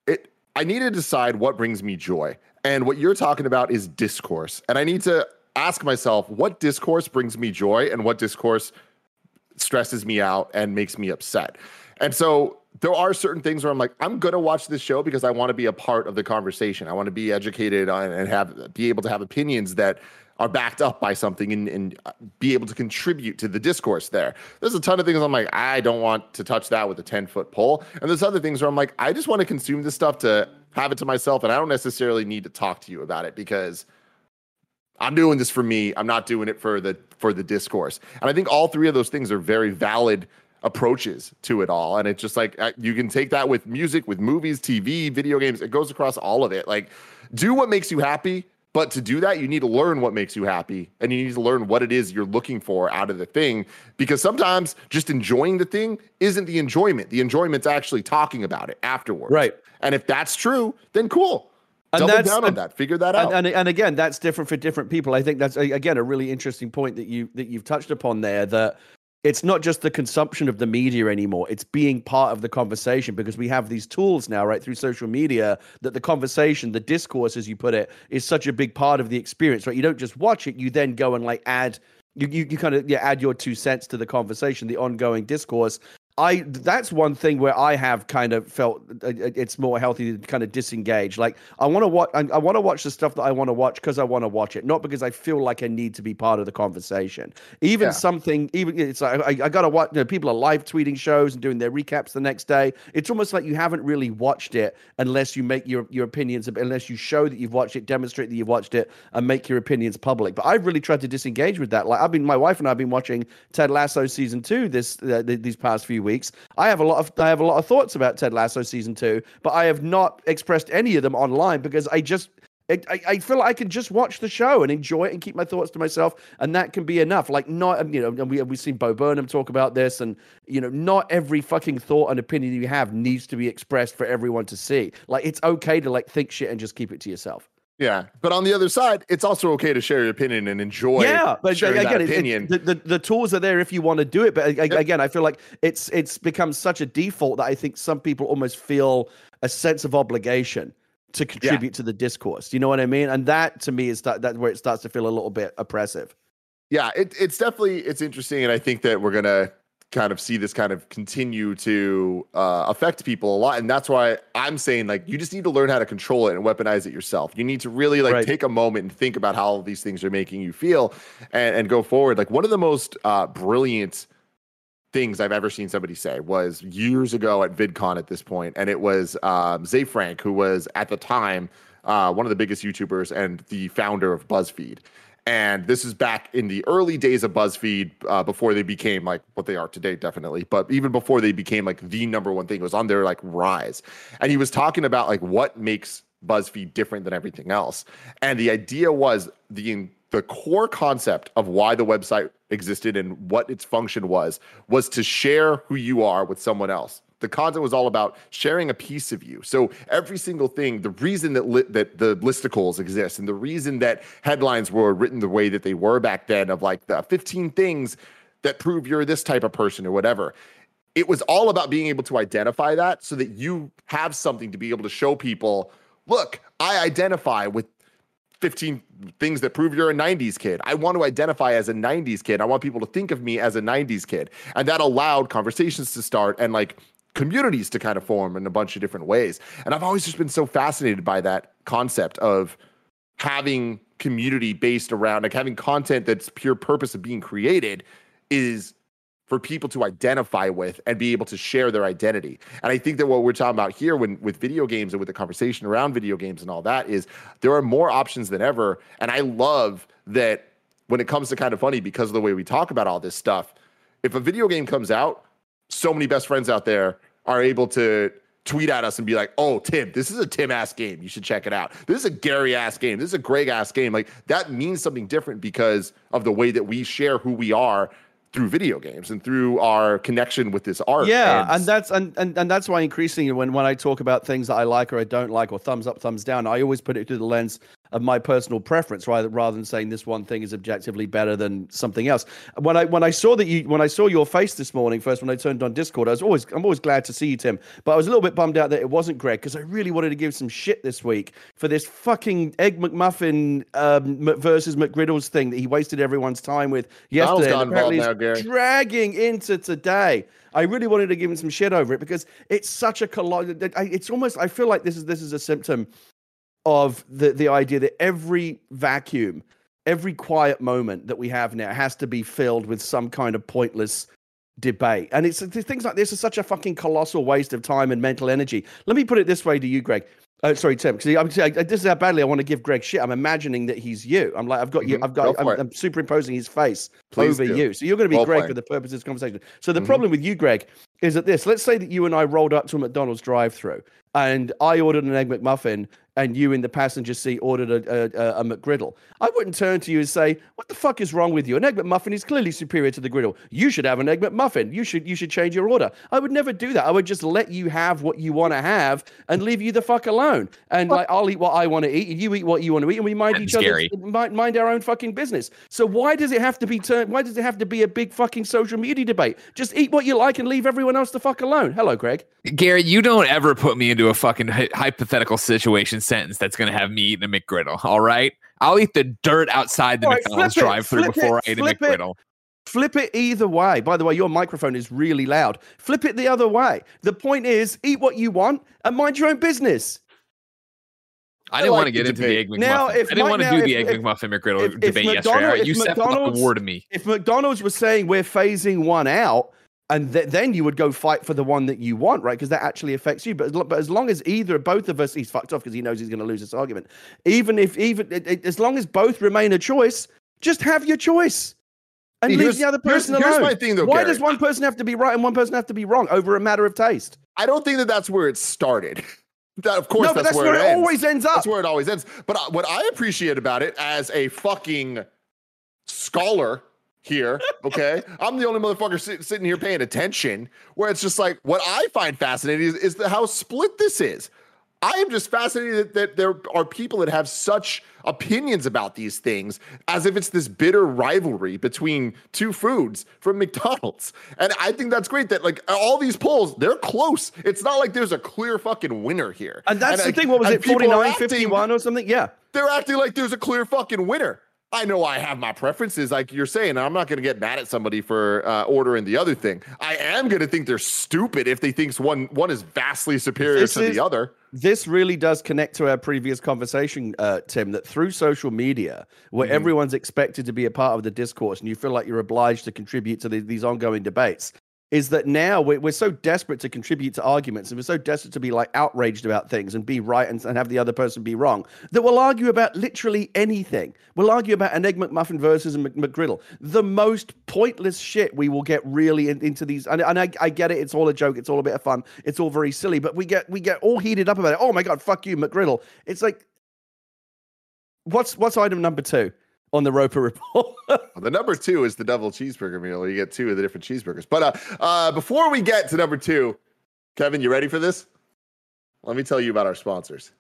it I need to decide what brings me joy. And what you're talking about is discourse. And I need to ask myself, what discourse brings me joy and what discourse stresses me out and makes me upset? And so there are certain things where I'm like, I'm going to watch this show because I want to be a part of the conversation. I want to be educated on and have be able to have opinions that are backed up by something and, and be able to contribute to the discourse there. There's a ton of things I'm like, I don't want to touch that with a ten-foot pole. And there's other things where I'm like, I just want to consume this stuff to have it to myself, and I don't necessarily need to talk to you about it because I'm doing this for me. I'm not doing it for the for the discourse. And I think all three of those things are very valid approaches to it all. And it's just like, you can take that with music, with movies, T V, video games. It goes across all of it. Like, do what makes you happy. But to do that, you need to learn what makes you happy, and you need to learn what it is you're looking for out of the thing, because sometimes just enjoying the thing isn't the enjoyment. The enjoyment's actually talking about it afterwards. Right. And if that's true, then cool. And Double that's, down on and, that. Figure that out. And, and and again, that's different for different people. I think that's again a really interesting point that you that you've touched upon there. That it's not just the consumption of the media anymore. It's being part of the conversation, because we have these tools now, right, through social media, that the conversation, the discourse, as you put it, is such a big part of the experience, right? You don't just watch it, you then go and like add, you you, you kind of yeah, add your two cents to the conversation, the ongoing discourse. I that's one thing where I have kind of felt it's more healthy to kind of disengage. Like I want to watch, I, I want to watch the stuff that I want to watch because I want to watch it, not because I feel like I need to be part of the conversation. Even yeah. something, even it's like I, I got to watch. You know, people are live tweeting shows and doing their recaps the next day. It's almost like you haven't really watched it unless you make your your opinions, unless you show that you've watched it, demonstrate that you've watched it, and make your opinions public. But I've really tried to disengage with that. Like I've been, my wife and I've been watching Ted Lasso season two this uh, these past few weeks. Weeks. I have a lot of I have a lot of thoughts about Ted Lasso season two, but I have not expressed any of them online because I just I, I feel like I can just watch the show and enjoy it and keep my thoughts to myself, and that can be enough. Like not you know we we've seen Bo Burnham talk about this, and you know not every fucking thought and opinion you have needs to be expressed for everyone to see. Like it's okay to like think shit and just keep it to yourself. Yeah, but on the other side, it's also okay to share your opinion and enjoy. Yeah, but sharing again, that opinion. It, it, the, the the tools are there if you want to do it. But yep. again, I feel like it's it's become such a default that I think some people almost feel a sense of obligation to contribute yeah. to the discourse. You know what I mean? And that to me is that that where it starts to feel a little bit oppressive. Yeah, it, it's definitely it's interesting, and I think that we're gonna kind of see this kind of continue to uh, affect people a lot. And that's why I'm saying, like, you just need to learn how to control it and weaponize it yourself. You need to really like right. take a moment and think about how all of these things are making you feel and, and go forward. Like one of the most uh, brilliant things I've ever seen somebody say was years ago at VidCon at this point. And it was um, Zay Frank, who was at the time uh, one of the biggest YouTubers and the founder of BuzzFeed. And this is back in the early days of BuzzFeed, uh, before they became like what they are today, definitely. But even before they became like the number one thing, it was on their like rise. And he was talking about like what makes BuzzFeed different than everything else. And the idea was the the core concept of why the website existed and what its function was, was to share who you are with someone else. The content was all about sharing a piece of you. So every single thing, the reason that li- that the listicles exist and the reason that headlines were written the way that they were back then of like the fifteen things that prove you're this type of person or whatever, it was all about being able to identify that so that you have something to be able to show people, look, I identify with fifteen things that prove you're a nineties kid. I want to identify as a nineties kid. I want people to think of me as a nineties kid. And that allowed conversations to start and like communities to kind of form in a bunch of different ways. And I've always just been so fascinated by that concept of having community based around, like having content that's pure purpose of being created is for people to identify with and be able to share their identity. And I think that what we're talking about here when with video games and with the conversation around video games and all that is there are more options than ever. And I love that when it comes to Kind of Funny, because of the way we talk about all this stuff, if a video game comes out, so many best friends out there are able to tweet at us and be like, oh, Tim, this is a Tim-ass game. You should check it out. This is a Gary-ass game. This is a Greg-ass game. Like, that means something different because of the way that we share who we are through video games and through our connection with this art. Yeah, and, and that's and, and and that's why increasingly when, when I talk about things that I like or I don't like or thumbs up, thumbs down, I always put it through the lens of my personal preference, rather rather than saying this one thing is objectively better than something else. When I when I saw that you when I saw your face this morning, first when I turned on Discord, I was always I'm always glad to see you, Tim. But I was a little bit bummed out that it wasn't Greg, because I really wanted to give some shit this week for this fucking Egg McMuffin um, versus McGriddles thing that he wasted everyone's time with yesterday. And apparently now, Gary. dragging into today. I really wanted to give him some shit over it because it's such a collide. It's almost, I feel like this is this is a symptom of the, the idea that every vacuum, every quiet moment that we have now has to be filled with some kind of pointless debate. And it's things like this are such a fucking colossal waste of time and mental energy. Let me put it this way to you, Greg. Oh, sorry, Tim. Because this is how badly I want to give Greg shit. I'm imagining that he's you. I'm like, I've got mm-hmm. you. I've got. Go I'm, I'm superimposing his face Please over do. you. So you're going to be Well Greg played. for the purpose of this conversation. So the Mm-hmm. problem with you, Greg, is that this. Let's say that you and I rolled up to a McDonald's drive-thru, and I ordered an Egg McMuffin, and you in the passenger seat ordered a, a, a McGriddle. I wouldn't turn to you and say, "What the fuck is wrong with you? An Egg McMuffin is clearly superior to the griddle. You should have an Egg McMuffin. You should you should change your order." I would never do that. I would just let you have what you want to have and leave you the fuck alone. And like, I'll eat what I want to eat, and you eat what you want to eat, and we mind That's each other, scary. mind, mind our own fucking business. So why does it have to be turned? Why does it have to be a big fucking social media debate? Just eat what you like and leave everyone else the fuck alone. Hello, Greg. Garrett, you don't ever put me into a fucking hy- hypothetical situation sentence that's going to have me eating a McGriddle, all right? I'll eat the dirt outside the All right, McDonald's flip it, drive-thru flip before it, I eat a flip it. McGriddle. Flip it either way. By the way, your microphone is really loud. Flip it the other way. The point is, eat what you want and mind your own business. I didn't like want to the get into the debate. Egg McMuffin. Now, I if didn't my- want to now, do the if- Egg if- McMuffin McGriddle if- if debate yesterday. McDonald- All right, if you set fucking McDonald's- war to me. If McDonald's was saying we're phasing one out, and th- then you would go fight for the one that you want, right? Because that actually affects you. But as, lo- but as long as either, both of us, he's fucked off because he knows he's going to lose this argument. Even if, even it, it, as long as both remain a choice, just have your choice and Here's- leave the other here's- person here's alone. my thing, though, Why Gary. does one person have to be right and one person have to be wrong over a matter of taste? I don't think that that's where it started. That, of course, No, but that's, that's where, where it it ends. always ends up. That's where it always ends. But I, what I appreciate about it as a fucking scholar here, okay, I'm the only motherfucker sit, sitting here paying attention, where it's just like, what I find fascinating is, is the, how split this is. I am just fascinated that, that there are people that have such opinions about these things as if it's this bitter rivalry between two foods from McDonald's. And I think that's great that like all these polls, they're close. It's not like there's a clear fucking winner here. And that's the like- thing. What was and it, people are forty-nine, acting- fifty-one or something? Yeah. They're acting like there's a clear fucking winner. I know I have my preferences, like you're saying, and I'm not going to get mad at somebody for uh, ordering the other thing. I am going to think they're stupid if they think one one is vastly superior This to is- the other. This really does connect to our previous conversation, uh, Tim, that through social media, where Mm-hmm. everyone's expected to be a part of the discourse and you feel like you're obliged to contribute to the, these ongoing debates, is that now we're, we're so desperate to contribute to arguments and we're so desperate to be like outraged about things and be right and, and have the other person be wrong that we'll argue about literally anything. We'll argue about an Egg McMuffin versus a Mc, McGriddle. The most pointless shit we will get really in, into these. And, and I, I get it. It's all a joke. It's all a bit of fun. It's all very silly, but we get, we get all heated up about it. Oh my God, fuck you, McGriddle. It's like, what's, what's item number two on the Roper report? The number two is the double cheeseburger meal. You get two of the different cheeseburgers. But uh, uh, before we get to number two, Kevin, you ready for this? Let me tell you about our sponsors.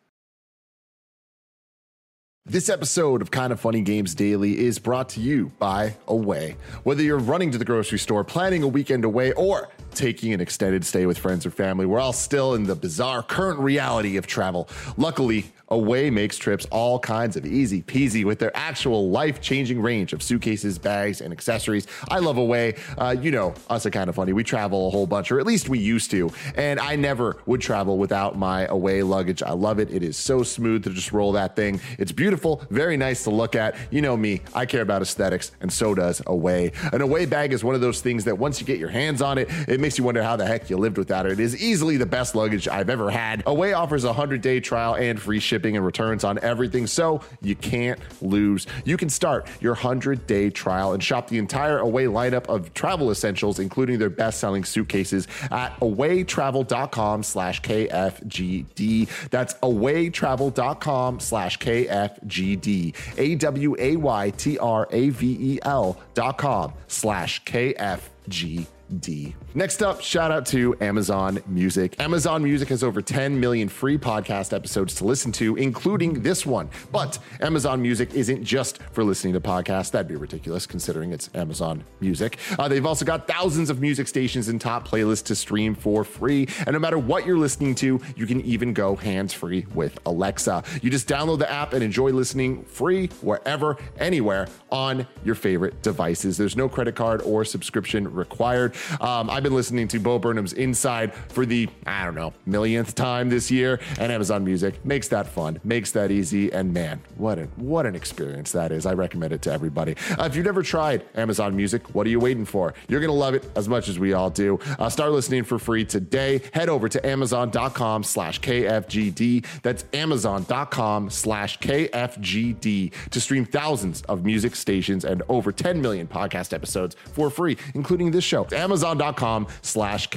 This episode of Kind of Funny Games Daily is brought to you by Away. Whether you're running to the grocery store, planning a weekend away, or taking an extended stay with friends or family, we're all still in the bizarre current reality of travel. Luckily, Away makes trips all kinds of easy peasy with their actual life-changing range of suitcases, bags, and accessories. I love Away. Uh, you know, us at Kind of Funny, we travel a whole bunch, or at least we used to, and I never would travel without my Away luggage. I love it. It is so smooth to just roll that thing. It's beautiful, very nice to look at. You know me, I care about aesthetics, and so does Away. An Away bag is one of those things that once you get your hands on it, it makes you wonder how the heck you lived without it. It is easily the best luggage I've ever had. Away offers a one hundred day trial and free shipping and returns on everything, so you can't lose. You can start your one hundred day trial and shop the entire Away lineup of travel essentials, including their best-selling suitcases, at awaytravel.com slash KFGD. That's awaytravel.com slash KFGD. A-W-A-Y-T-R-A-V-E-L dot com slash KFGD. D. Next up, shout out to Amazon Music. Amazon Music has over ten million free podcast episodes to listen to, including this one. But Amazon Music isn't just for listening to podcasts. That'd be ridiculous considering it's Amazon Music. Uh, they've also got thousands of music stations and top playlists to stream for free. And no matter what you're listening to, you can even go hands-free with Alexa. You just download the app and enjoy listening free wherever, anywhere on your favorite devices. There's no credit card or subscription required. Um, I've been listening to Bo Burnham's Inside for the, I don't know, millionth time this year, and Amazon Music makes that fun, makes that easy, and man, what an, what an experience that is. I recommend it to everybody. Uh, if you've never tried Amazon Music, what are you waiting for? You're going to love it as much as we all do. Uh, start listening for free today. Head over to amazon.com slash KFGD. That's amazon.com slash KFGD to stream thousands of music stations and over ten million podcast episodes for free, including this show. Amazon.com slash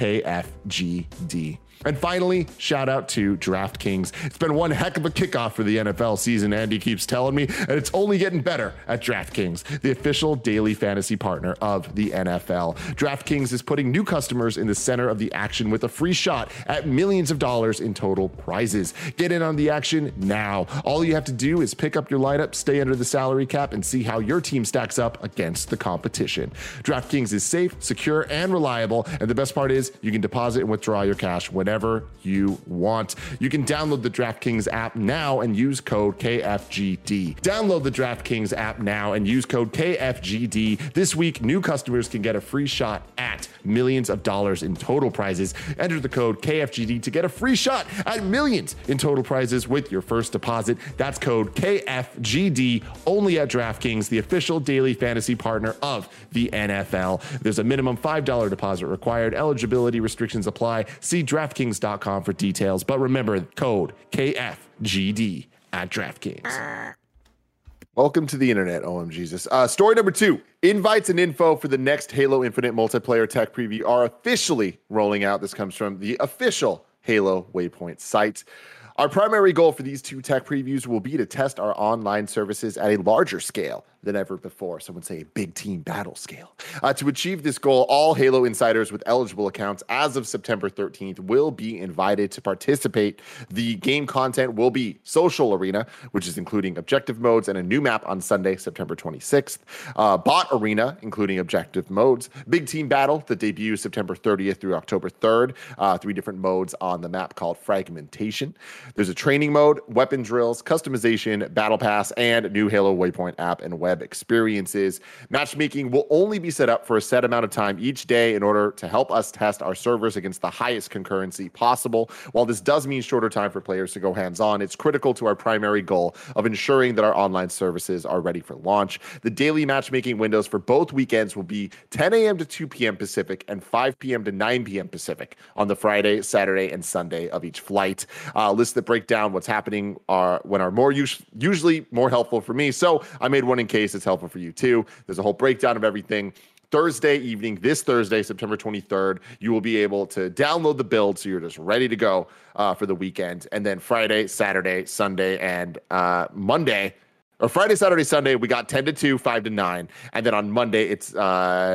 KFGD. And finally, shout out to DraftKings. It's been one heck of a kickoff for the N F L season, Andy keeps telling me, and it's only getting better at DraftKings, the official daily fantasy partner of the N F L. DraftKings is putting new customers in the center of the action with a free shot at millions of dollars in total prizes. Get in on the action now. All you have to do is pick up your lineup, stay under the salary cap, and see how your team stacks up against the competition. DraftKings is safe, secure, and reliable, and the best part is you can deposit and withdraw your cash whenever you want. You can download the DraftKings app now and use code K F G D. Download the DraftKings app now and use code K F G D. This week, new customers can get a free shot at millions of dollars in total prizes. Enter the code K F G D to get a free shot at millions in total prizes with your first deposit. That's code K F G D only at DraftKings, the official daily fantasy partner of the N F L. There's a minimum five dollars deposit required. Eligibility restrictions apply. See DraftKings dot com for details. But remember, code K F G D at DraftKings. Welcome to the internet, O M Jesus. Uh, story number two. Invites and info for the next Halo Infinite multiplayer tech preview are officially rolling out. This comes from the official Halo Waypoint site. Our primary goal for these two tech previews will be to test our online services at a larger scale than ever before. Some would say a big team battle scale. Uh, to achieve this goal, all Halo insiders with eligible accounts as of September thirteenth will be invited to participate. The game content will be Social Arena, which is including objective modes and a new map on Sunday, September twenty-sixth. Uh, Bot Arena, including objective modes. Big Team Battle, that debuts September thirtieth through October third. Uh, three different modes on the map called Fragmentation. There's a training mode, weapon drills, customization, battle pass, and new Halo Waypoint app and web experiences. Matchmaking will only be set up for a set amount of time each day in order to help us test our servers against the highest concurrency possible. While this does mean shorter time for players to go hands-on, it's critical to our primary goal of ensuring that our online services are ready for launch. The daily matchmaking windows for both weekends will be ten a.m. to two p.m. Pacific and five p.m. to nine p.m. Pacific on the Friday, Saturday, and Sunday of each flight. Uh, lists that break down what's happening are when are more us- usually more helpful for me. So I made one in case it's helpful for you too. There's a whole breakdown of everything. Thursday evening, this Thursday, September twenty-third, you will be able to download the build so you're just ready to go uh, for the weekend. And then Friday, Saturday, Sunday, and uh, Monday, or Friday, Saturday, Sunday, we got ten to two, five to nine. And then on Monday, it's uh,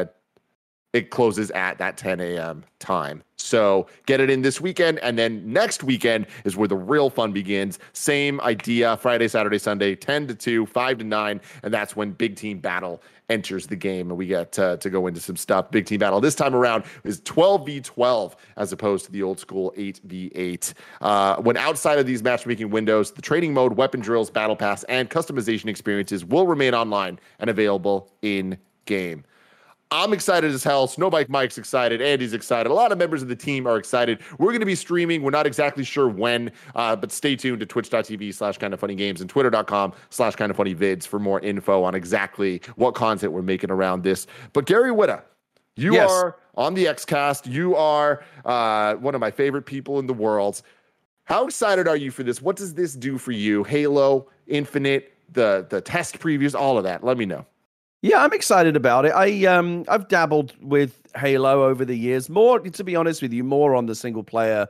it closes at that ten a.m. time. So get it in this weekend, and then next weekend is where the real fun begins. Same idea, Friday, Saturday, Sunday, ten to two, five to nine, and that's when Big Team Battle enters the game, and we get to, to go into some stuff. Big Team Battle this time around is twelve v twelve as opposed to the old school eight v eight. Uh, when outside of these matchmaking windows, the training mode, weapon drills, battle pass, and customization experiences will remain online and available in-game. I'm excited as hell. Snowbike Mike's excited. Andy's excited. A lot of members of the team are excited. We're going to be streaming. We're not exactly sure when, uh, but stay tuned to twitch.tv slash kind of funny games and twitter.com slash kind of funny vids for more info on exactly what content we're making around this. But Gary Whitta, you yes. are on the Xcast. You are uh, one of my favorite people in the world. How excited are you for this? What does this do for you? Halo, Infinite, the the test previews, all of that. Let me know. Yeah, I'm excited about it. I um I've dabbled with Halo over the years. More, to be honest with you, more on the single player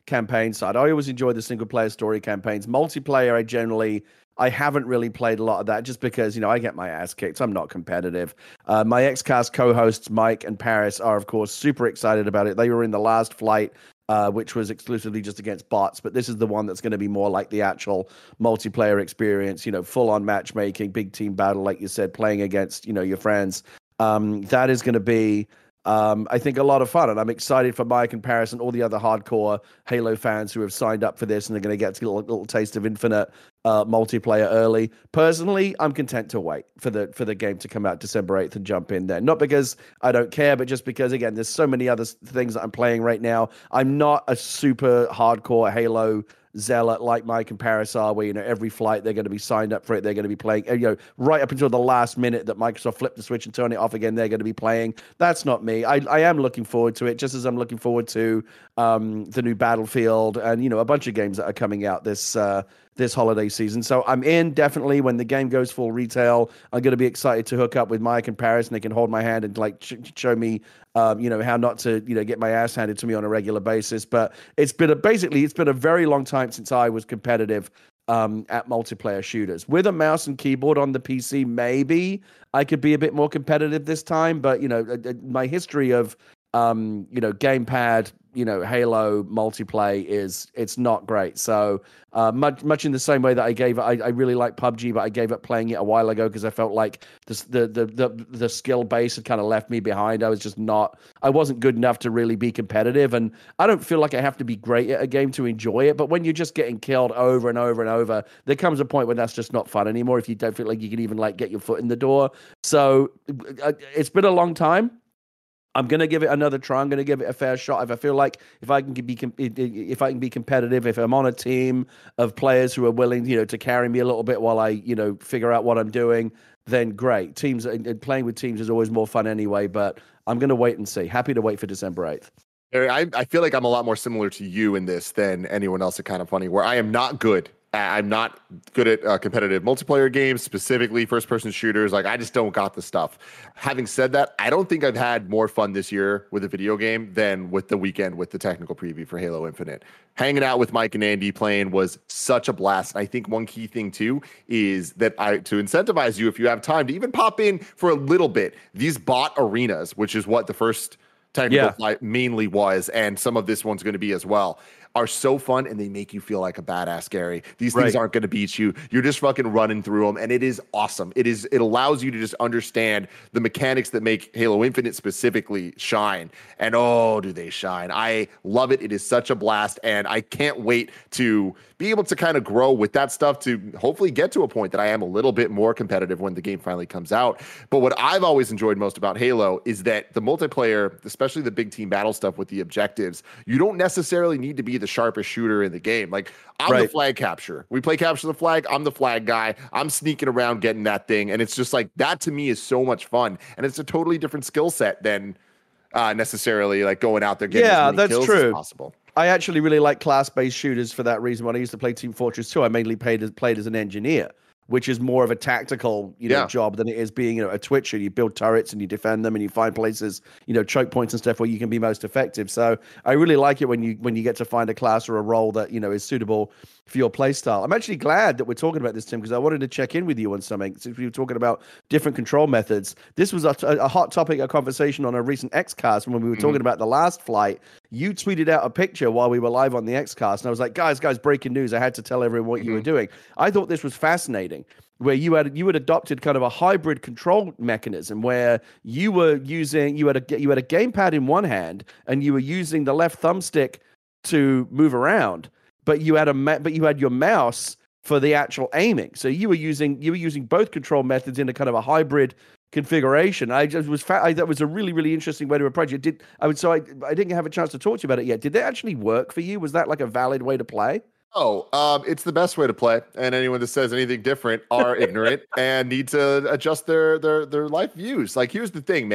campaign side. I always enjoy the single player story campaigns. Multiplayer, I generally I haven't really played a lot of that just because, you know, I get my ass kicked. I'm not competitive. Uh, my X-Cast co-hosts, Mike and Paris, are, of course, super excited about it. They were in the last flight, uh, which was exclusively just against bots. But this is the one that's going to be more like the actual multiplayer experience, you know, full-on matchmaking, big team battle, like you said, playing against, you know, your friends. Um, that is going to be... Um, I think a lot of fun, and I'm excited for Mike and Paris and all the other hardcore Halo fans who have signed up for this, and they're going to get a little, little taste of Infinite uh, multiplayer early. Personally, I'm content to wait for the for the game to come out December eighth and jump in there. Not because I don't care, but just because, again, there's so many other things that I'm playing right now. I'm not a super hardcore Halo zealot like Mike and Paris are, where, you know, every flight they're going to be signed up for it. They're going to be playing, you know, right up until the last minute that Microsoft flipped the switch and turned it off again. They're going to be playing. That's not me. I, I am looking forward to it, just as I'm looking forward to um, the new Battlefield and, you know, a bunch of games that are coming out this uh, this holiday season. So I'm in, definitely. When the game goes full retail, I'm going to be excited to hook up with Mike and Paris, and they can hold my hand and like ch- show me, um, you know, how not to, you know, get my ass handed to me on a regular basis. But it's been a basically it's been a very long time since I was competitive um, at multiplayer shooters. With a mouse and keyboard on the P C, maybe I could be a bit more competitive this time. But, you know, my history of um, you know, gamepad, you know, Halo multiplayer is it's not great. So uh, much much in the same way that I gave I, I really like P U B G, but I gave up playing it a while ago because I felt like the the the the, the skill base had kind of left me behind. I was just not I wasn't good enough to really be competitive, and I don't feel like I have to be great at a game to enjoy it. But when you're just getting killed over and over and over, there comes a point when that's just not fun anymore. If you don't feel like you can even like get your foot in the door, so uh, it's been a long time. I'm going to give it another try. I'm going to give it a fair shot. If I feel like if I can be if I can be competitive, if I'm on a team of players who are willing, you know, to carry me a little bit while I, you know, figure out what I'm doing, then great. Teams and playing with teams is always more fun anyway. But I'm going to wait and see. Happy to wait for December eighth. I, I feel like I'm a lot more similar to you in this than anyone else at Kind of Funny, where I am not good. I'm not good at uh, competitive multiplayer games, specifically first-person shooters. Like, I just don't got the stuff. Having said that, I don't think I've had more fun this year with a video game than with the weekend with the technical preview for Halo Infinite. Hanging out with Mike and Andy playing was such a blast. And I think one key thing, too, is that I to incentivize you, if you have time, to even pop in for a little bit. These bot arenas, which is what the first technical yeah. flight mainly was, and some of this one's going to be as well, are so fun, and they make you feel like a badass, Gary. These right. things aren't going to beat you. You're just fucking running through them, and it is awesome. It is. It allows you to just understand the mechanics that make Halo Infinite specifically shine. And oh, do they shine. I love it. It is such a blast, and I can't wait to be able to kind of grow with that stuff to hopefully get to a point that I am a little bit more competitive when the game finally comes out. But what I've always enjoyed most about Halo is that the multiplayer, especially the big team battle stuff with the objectives, you don't necessarily need to be the sharpest shooter in the game. Like, I'm right. the flag capture. We play capture the flag. I'm the flag guy. I'm sneaking around getting that thing. And it's just like, that to me is so much fun. And it's a totally different skill set than uh, necessarily like going out there getting yeah, as many that's kills true. as possible. I actually really like class-based shooters for that reason. When I used to play Team Fortress two, I mainly played as, played as an engineer, which is more of a tactical, you know, yeah. job than it is being, you know, a twitcher. You build turrets and you defend them and you find places, you know, choke points and stuff where you can be most effective. So I really like it when you when you get to find a class or a role that, you know, is suitable for your play style. I'm actually glad that we're talking about this, Tim, because I wanted to check in with you on something. Since we were talking about different control methods, this was a, a hot topic, a conversation on a recent X-Cast when we were mm-hmm. talking about the last flight. You tweeted out a picture while we were live on the X-Cast, and I was like, guys, guys, breaking news. I had to tell everyone what mm-hmm. you were doing. I thought this was fascinating, where you had you had adopted kind of a hybrid control mechanism where you were using you had a you had a gamepad in one hand and you were using the left thumbstick to move around, but you had a ma- but you had your mouse for the actual aiming. So you were using you were using both control methods in a kind of a hybrid configuration. I just was fa- I, that was a really really interesting way to approach it. Did I would so I I didn't have a chance to talk to you about it yet. Did that actually work for you? Was that like a valid way to play? Oh, um, it's the best way to play, and anyone that says anything different are ignorant and need to adjust their their their life views. Like, here's the thing, man.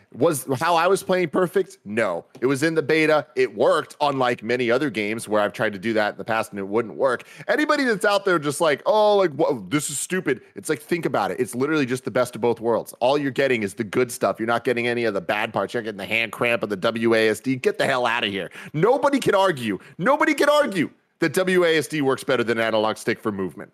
Was how I was playing perfect? No. It was in the beta. It worked, unlike many other games where I've tried to do that in the past and it wouldn't work. Anybody that's out there just like, oh, like, whoa, this is stupid. It's like, think about it. It's literally just the best of both worlds. All you're getting is the good stuff. You're not getting any of the bad parts. You're getting the hand cramp of the W A S D. Get the hell out of here. Nobody can argue. Nobody can argue that W A S D works better than analog stick for movement.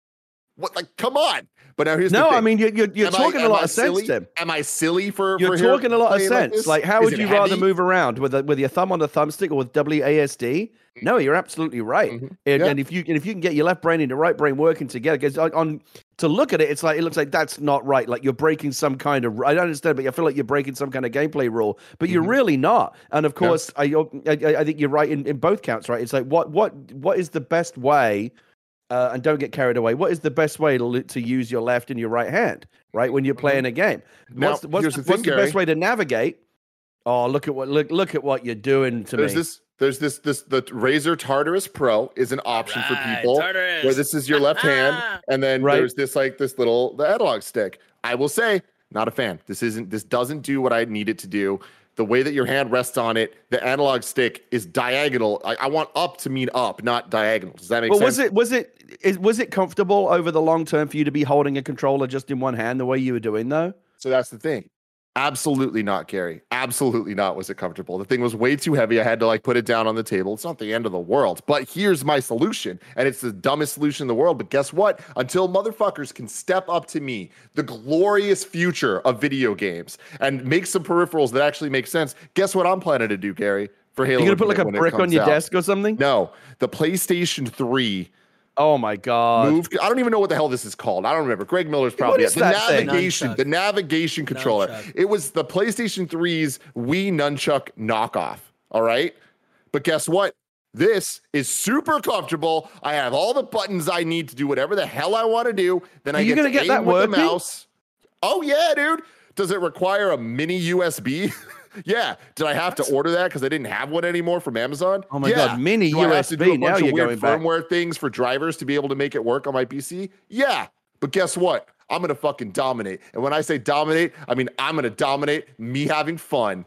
What, like, come on. But now here's no, the thing. I mean, you're, you're, you're talking I, a lot I of silly? sense, Tim. Am I silly for You're for talking a lot of sense. Like, like, how Is would it you heavy? rather move around with a, with your thumb on the thumbstick or with W A S D? No, you're absolutely right. Mm-hmm. And, Yeah. and if you and if you can get your left brain and your right brain working together, because on, on to look at it, it's like it looks like that's not right. Like you're breaking some kind of. I don't understand, but I feel like you're breaking some kind of gameplay rule. But you're Mm-hmm. really not. And of course, I, I I think you're right in, in both counts. Right? It's like what what what is the best way? Uh, and don't get carried away. What is the best way to to use your left and your right hand, right, when you're playing a game? Now, what's the, what's, here's the, the thing, what's the Gary. best way to navigate? Oh, look at what look look at what you're doing to There's me. this. There's this. This the Razer Tartarus Pro is an option for right, people Tartarus. where this is your left hand, and then Right. there's this like this little the analog stick. I will say, not a fan. This isn't. This doesn't do what I need it to do. The way that your hand rests on it, the analog stick is diagonal. I, I want up to mean up, not diagonal. Does that make But sense? was it was it is, was it comfortable over the long term for you to be holding a controller just in one hand the way you were doing though? So that's the thing. Absolutely not, Gary. Absolutely not was it comfortable. The thing was way too heavy. I had to like put it down on the table. It's not the end of the world. But here's my solution. And it's the dumbest solution in the world. But guess what? Until motherfuckers can step up to me, the glorious future of video games, and make some peripherals that actually make sense, guess what I'm planning to do, Gary, for Halo You're gonna put like Infinite a when it brick on comes your out? desk or something? No. The PlayStation three Oh my god. Move. I don't even know what the hell this is called. I don't remember. Greg Miller's probably is the that thing? navigation. Nunchuck. The navigation controller. Nunchuck. It was the PlayStation three's Wii Nunchuck knockoff. All right, but guess what? This is super comfortable. I have all the buttons I need to do whatever the hell I want to do. Then Are I you get gonna to get aim that with the working? mouse. Oh yeah, dude. Does it require a mini U S B? Yeah. Did I have to order that because I didn't have one anymore from Amazon? Oh my Yeah. God, mini Do I have to do U S B? a bunch Now of you're weird going back. firmware things for drivers to be able to make it work on my P C? Yeah. But guess what? I'm gonna fucking dominate. And when I say dominate, I mean I'm gonna dominate me having fun.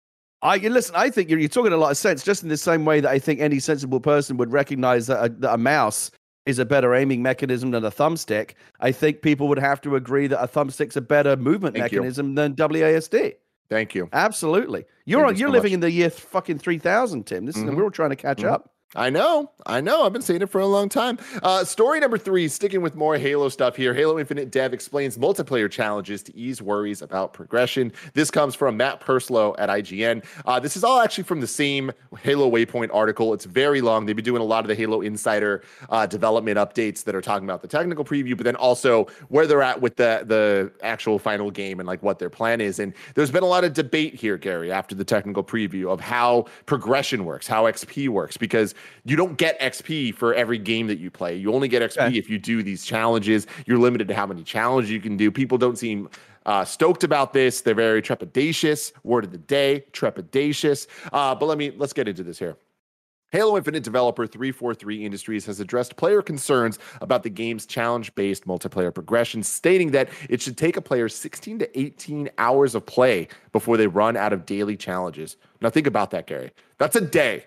I listen. I think you're, you're talking a lot of sense, just in the same way that I think any sensible person would recognize that a, that a mouse is a better aiming mechanism than a thumbstick. I think people would have to agree that a thumbstick's a better movement Thank you. mechanism than W A S D. Thank you. Absolutely. You're Thank on, you you're so living much. in the year fucking three thousand, Tim. This is we're all trying to catch up. I know, I know. I've been saying it for a long time. Uh, story number three, sticking with more Halo stuff here. Halo Infinite Dev explains multiplayer challenges to ease worries about progression. This comes from Matt Purslow at I G N. Uh, this is all actually from the same Halo Waypoint article. It's very long. They've been doing a lot of the Halo Insider uh, development updates that are talking about the technical preview, but then also where they're at with the the actual final game and like what their plan is. And there's been a lot of debate here, Gary, after the technical preview of how progression works, how X P works, because you don't get X P for every game that you play. You only get X P Okay. if you do these challenges. You're limited to how many challenges you can do. People don't seem uh, stoked about this. They're very trepidatious. Word of the day, trepidatious. Uh, but let me let's get into this here. Halo Infinite developer three forty-three Industries has addressed player concerns about the game's challenge-based multiplayer progression, stating that it should take a player sixteen to eighteen hours of play before they run out of daily challenges. Now think about that, Gary. That's a day.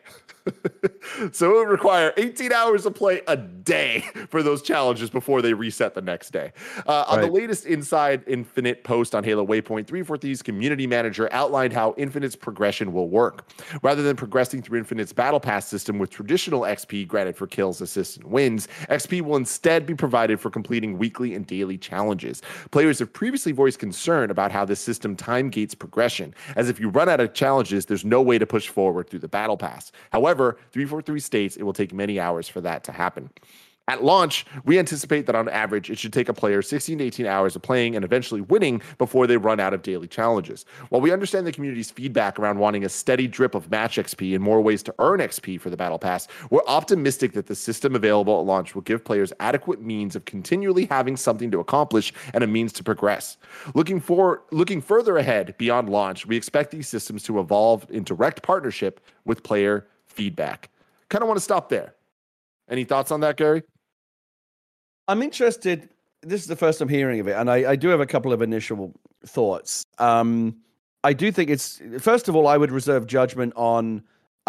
So it would require eighteen hours of play a day for those challenges before they reset the next day. Uh, on the Right. latest Inside Infinite post on Halo Waypoint, three forty-three's community manager outlined how Infinite's progression will work. Rather than progressing through Infinite's Battle Pass system with traditional X P granted for kills, assists, and wins, X P will instead be provided for completing weekly and daily challenges. Players have previously voiced concern about how this system time gates progression, as if you run out of challenges, there's no way to push forward through the Battle Pass. However, three forty-three states it will take many hours for that to happen. At launch, we anticipate that on average, it should take a player sixteen to eighteen hours of playing and eventually winning before they run out of daily challenges. While we understand the community's feedback around wanting a steady drip of match X P and more ways to earn X P for the Battle Pass, we're optimistic that the system available at launch will give players adequate means of continually having something to accomplish and a means to progress. Looking for, looking further ahead beyond launch, we expect these systems to evolve in direct partnership with player feedback. Kind of want to stop there. Any thoughts on that, Gary? I'm interested. This is the first I'm hearing of it, and I, I do have a couple of initial thoughts. Um, I do think it's, first of all, I would reserve judgment on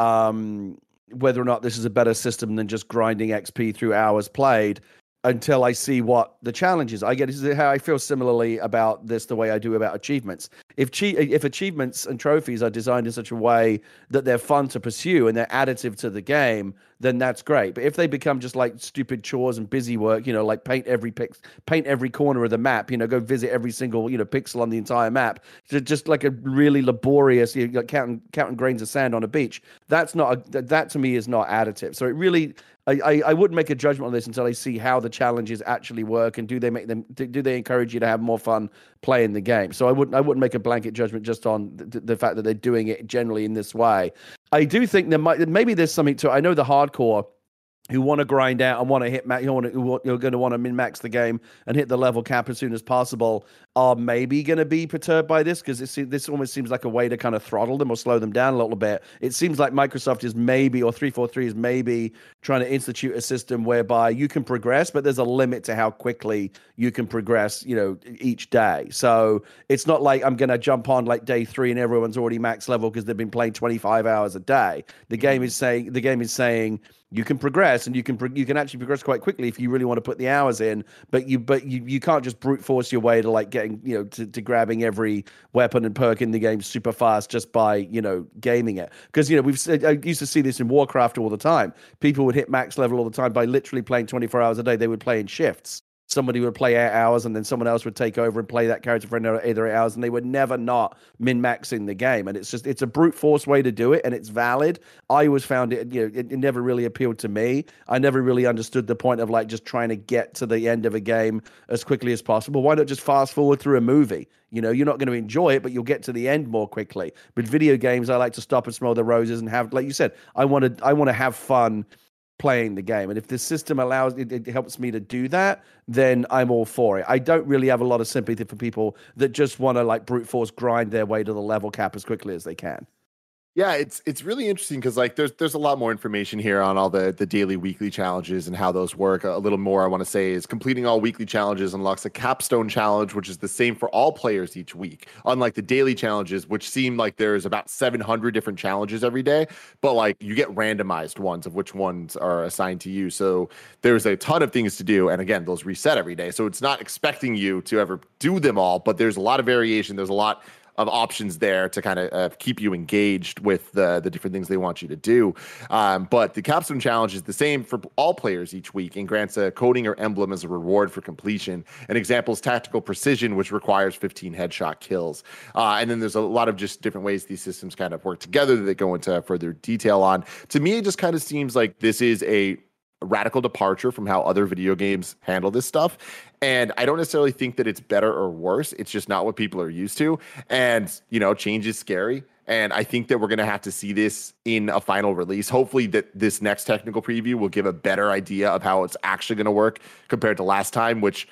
um, whether or not this is a better system than just grinding X P through hours played until I see what the challenge is. I get this is how I feel similarly about this the way I do about achievements. If che- if achievements and trophies are designed in such a way that they're fun to pursue and they're additive to the game, then that's great. But if they become just like stupid chores and busy work, you know, like paint every pix- paint every corner of the map, you know, go visit every single, you know, pixel on the entire map, just like a really laborious, you know, like counting counting grains of sand on a beach. That's not a, that to me is not additive. So it really, I, I, I wouldn't make a judgment on this until I see how the challenges actually work and do they make them do, do they encourage you to have more fun playing the game. So I wouldn't I wouldn't make a blanket judgment just on the, the fact that they're doing it generally in this way. I do think there might maybe there's something to it. I know the hardcore who want to grind out and want to hit max, you want to, you're going to want to min max the game and hit the level cap as soon as possible, are maybe going to be perturbed by this because this almost seems like a way to kind of throttle them or slow them down a little bit. It seems like Microsoft is maybe, or three forty-three is maybe trying to institute a system whereby you can progress, but there's a limit to how quickly you can progress, you know, each day. So it's not like I'm going to jump on like day three and everyone's already max level because they've been playing twenty-five hours a day. The game is saying, the game is saying, you can progress, and you can pro- you can actually progress quite quickly if you really want to put the hours in. But you but you, you can't just brute force your way to like getting you know to, to grabbing every weapon and perk in the game super fast just by you know gaming it. Because you know we've I used to see this in Warcraft all the time. People would hit max level all the time by literally playing twenty-four hours a day. They would play in shifts. Somebody would play eight hours and then someone else would take over and play that character for another eight or eight hours, and they were never not min-maxing the game. And it's just, it's a brute force way to do it, and it's valid. I always found it, you know, it, it never really appealed to me. I never really understood the point of like just trying to get to the end of a game as quickly as possible. Why not just fast forward through a movie? You know, you're not going to enjoy it, but you'll get to the end more quickly. But video games, I like to stop and smell the roses and have, like you said, I want to, I want to have fun playing the game. And if the system allows it, it helps me to do that, then I'm all for it. I don't really have a lot of sympathy for people that just want to like brute force grind their way to the level cap as quickly as they can. Yeah, it's it's really interesting because like there's there's a lot more information here on all the the daily, weekly challenges and how those work. A little more I want to say is completing all weekly challenges unlocks a capstone challenge, which is the same for all players each week. Unlike the daily challenges, which seem like there's about seven hundred different challenges every day, but like you get randomized ones of which ones are assigned to you. So there's a ton of things to do, and again, those reset every day. So it's not expecting you to ever do them all, but there's a lot of variation. There's a lot of options there to kind of uh, keep you engaged with the the different things they want you to do. Um, but the capstone challenge is the same for all players each week and grants a coding or emblem as a reward for completion. An example is tactical precision, which requires fifteen headshot kills. Uh, and then there's a lot of just different ways these systems kind of work together that they go into further detail on. To me, it just kind of seems like this is a radical departure from how other video games handle this stuff. And I don't necessarily think that it's better or worse. It's just not what people are used to. And, you know, change is scary. And I think that we're going to have to see this in a final release. Hopefully that this next technical preview will give a better idea of how it's actually going to work compared to last time, which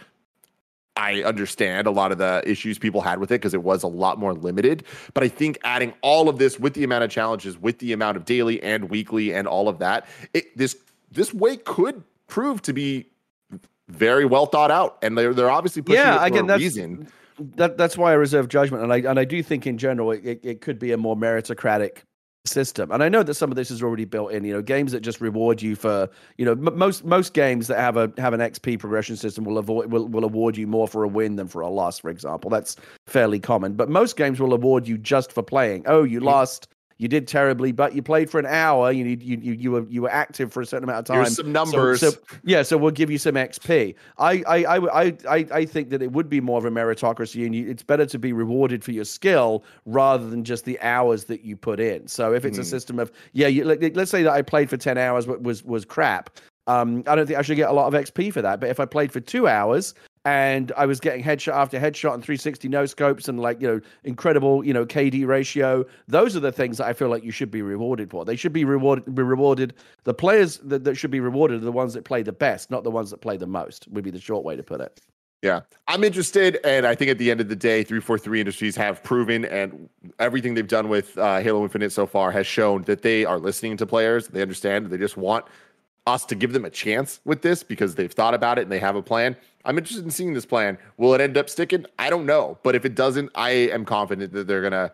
I understand a lot of the issues people had with it because it was a lot more limited. But I think adding all of this with the amount of challenges, with the amount of daily and weekly and all of that, it, this This way could prove to be very well thought out, and they're they're obviously pushing yeah, it for again, a that's, reason. That that's why I reserve judgment, and I and I do think in general it, it could be a more meritocratic system. And I know that some of this is already built in. You know, games that just reward you for you know m- most most games that have a have an X P progression system will avoid will will award you more for a win than for a loss. For example, that's fairly common. But most games will award you just for playing. Oh, you mm-hmm. lost. You did terribly, but you played for an hour. You need you you you were you were active for a certain amount of time. Here's some numbers. So, so, yeah, so we'll give you some X P. I I I I I think that it would be more of a meritocracy, and you, it's better to be rewarded for your skill rather than just the hours that you put in. So if it's mm. a system of yeah, you, like, let's say that I played for ten hours, but was was crap. Um, I don't think I should get a lot of X P for that. But if I played for two hours. And I was getting headshot after headshot and three sixty no scopes and like, you know, incredible, you know, K D ratio. Those are the things that I feel like you should be rewarded for. They should be rewarded. Be rewarded. The players that, that should be rewarded are the ones that play the best, not the ones that play the most, would be the short way to put it. Yeah, I'm interested. And I think at the end of the day, three forty-three Industries have proven, and everything they've done with uh, Halo Infinite so far has shown that they are listening to players. They understand. They just want us to give them a chance with this because they've thought about it and they have a plan. I'm interested in seeing this plan. Will it end up sticking? I don't know. But if it doesn't, I am confident that they're going to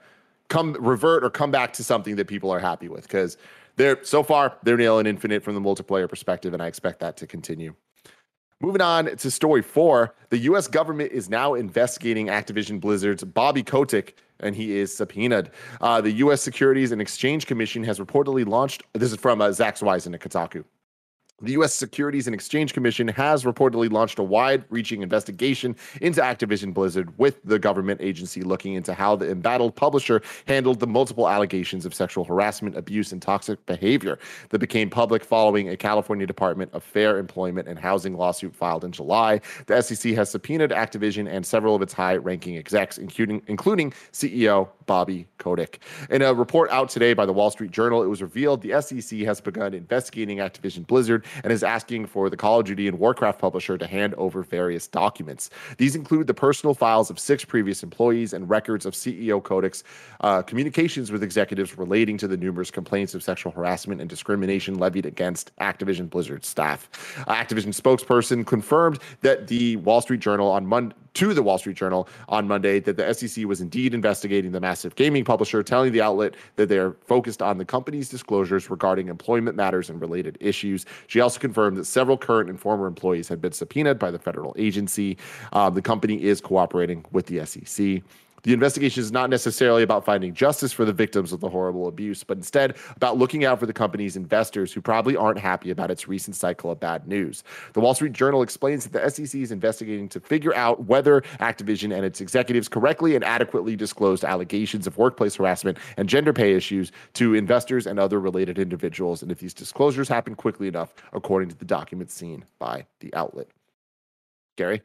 come revert or come back to something that people are happy with, because they're so far they're nailing Infinite from the multiplayer perspective, and I expect that to continue. Moving on to story four, the U S government is now investigating Activision Blizzard's Bobby Kotick, and he is subpoenaed. Uh, the U S Securities and Exchange Commission has reportedly launched, this is from uh, Zach Swisen at Kotaku. The U S Securities and Exchange Commission has reportedly launched a wide-reaching investigation into Activision Blizzard, with the government agency looking into how the embattled publisher handled the multiple allegations of sexual harassment, abuse, and toxic behavior that became public following a California Department of Fair Employment and Housing lawsuit filed in July. The S E C has subpoenaed Activision and several of its high-ranking execs, including, including C E O Bobby Kotick. In a report out today by the Wall Street Journal, it was revealed the S E C has begun investigating Activision Blizzard and is asking for the Call of Duty and Warcraft publisher to hand over various documents. These include the personal files of six previous employees and records of C E O Kotick's uh, communications with executives relating to the numerous complaints of sexual harassment and discrimination levied against Activision Blizzard staff. Uh, Activision spokesperson confirmed that the Wall Street Journal on Monday to the Wall Street Journal on Monday that the S E C was indeed investigating the massive gaming publisher, telling the outlet that they're focused on the company's disclosures regarding employment matters and related issues. She also confirmed that several current and former employees had been subpoenaed by the federal agency. Um, the company is cooperating with the S E C. The investigation is not necessarily about finding justice for the victims of the horrible abuse, but instead about looking out for the company's investors, who probably aren't happy about its recent cycle of bad news. The Wall Street Journal explains that the S E C is investigating to figure out whether Activision and its executives correctly and adequately disclosed allegations of workplace harassment and gender pay issues to investors and other related individuals, and if these disclosures happen quickly enough, according to the documents seen by the outlet. Gary?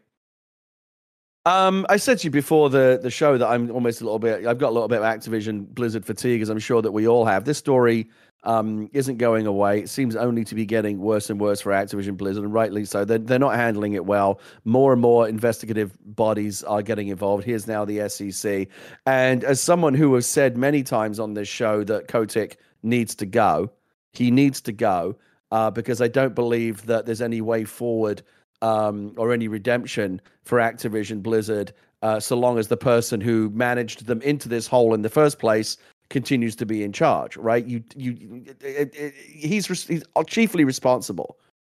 Um, I said to you before the, the show that I'm almost a little bit, I've got a little bit of Activision Blizzard fatigue, as I'm sure that we all have. This story um, isn't going away. It seems only to be getting worse and worse for Activision Blizzard, and rightly so. They're, they're not handling it well. More and more investigative bodies are getting involved. Here's now the S E C. And as someone who has said many times on this show that Kotick needs to go, he needs to go uh, because I don't believe that there's any way forward Um, or any redemption for Activision Blizzard, uh, so long as the person who managed them into this hole in the first place continues to be in charge, right? You, you, it, it, he's he's chiefly responsible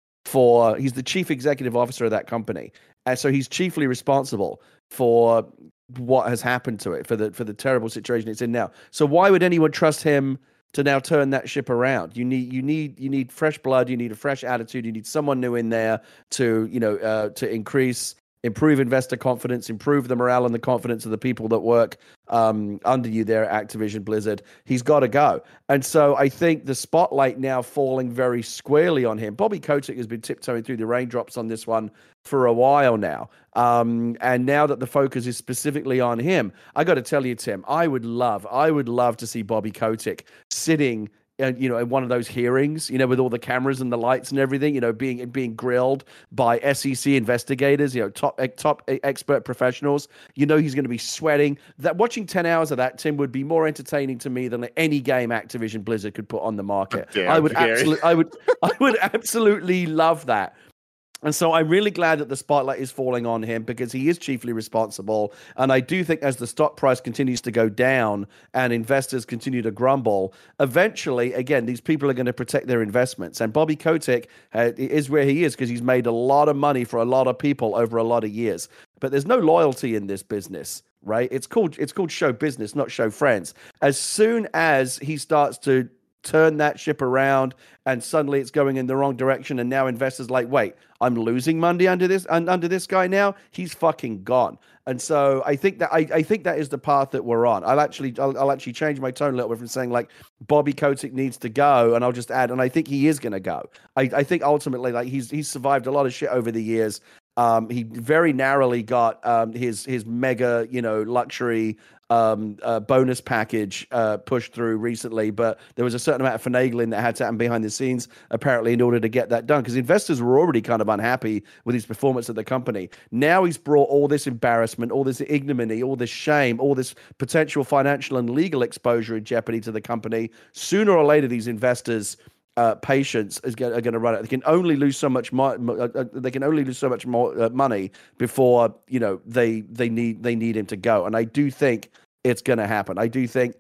for. He's the chief executive officer of that company, and so he's chiefly responsible for what has happened to it, for the for the terrible situation it's in now. So why would anyone trust him to now turn that ship around? You need, you need, you need fresh blood. You need a fresh attitude. You need someone new in there to, you know, uh, to increase, improve investor confidence, improve the morale and the confidence of the people that work um, under you there at Activision Blizzard. He's got to go. And so I think the spotlight now falling very squarely on him. Bobby Kotick has been tiptoeing through the raindrops on this one for a while now. Um, and now that the focus is specifically on him, I got to tell you, Tim, I would love, I would love to see Bobby Kotick sitting, uh, you know, in one of those hearings, you know, with all the cameras and the lights and everything, you know, being being grilled by S E C investigators, you know, top top expert professionals. You know, he's going to be sweating. That watching ten hours of that, Tim, would be more entertaining to me than any game Activision Blizzard could put on the market. Damn, I would Gary. absolutely, I would, I would absolutely love that. And so I'm really glad that the spotlight is falling on him, because he is chiefly responsible. And I do think as the stock price continues to go down and investors continue to grumble, eventually, again, these people are going to protect their investments. And Bobby Kotick uh, is where he is because he's made a lot of money for a lot of people over a lot of years. But there's no loyalty in this business, right? It's called it's called show business, not show friends. As soon as he starts to turn that ship around and suddenly it's going in the wrong direction, and now investors like, wait, I'm losing money under this under this guy now, he's fucking gone. And so I think that I, I think that is the path that we're on. I'll actually I'll, I'll actually change my tone a little bit from saying like Bobby Kotick needs to go, and I'll just add, and I think he is going to go. I, I think ultimately, like he's he's survived a lot of shit over the years. Um, he very narrowly got um, his his mega, you know, luxury um, uh, bonus package uh, pushed through recently, but there was a certain amount of finagling that had to happen behind the scenes, apparently, in order to get that done, because investors were already kind of unhappy with his performance at the company. Now he's brought all this embarrassment, all this ignominy, all this shame, all this potential financial and legal exposure in jeopardy to the company. Sooner or later, these investors' Uh, patience is going, are going to run out. They can only lose so much. Mo- uh, they can only lose so much more uh, money before you know they they need they need him to go. And I do think it's going to happen. I do think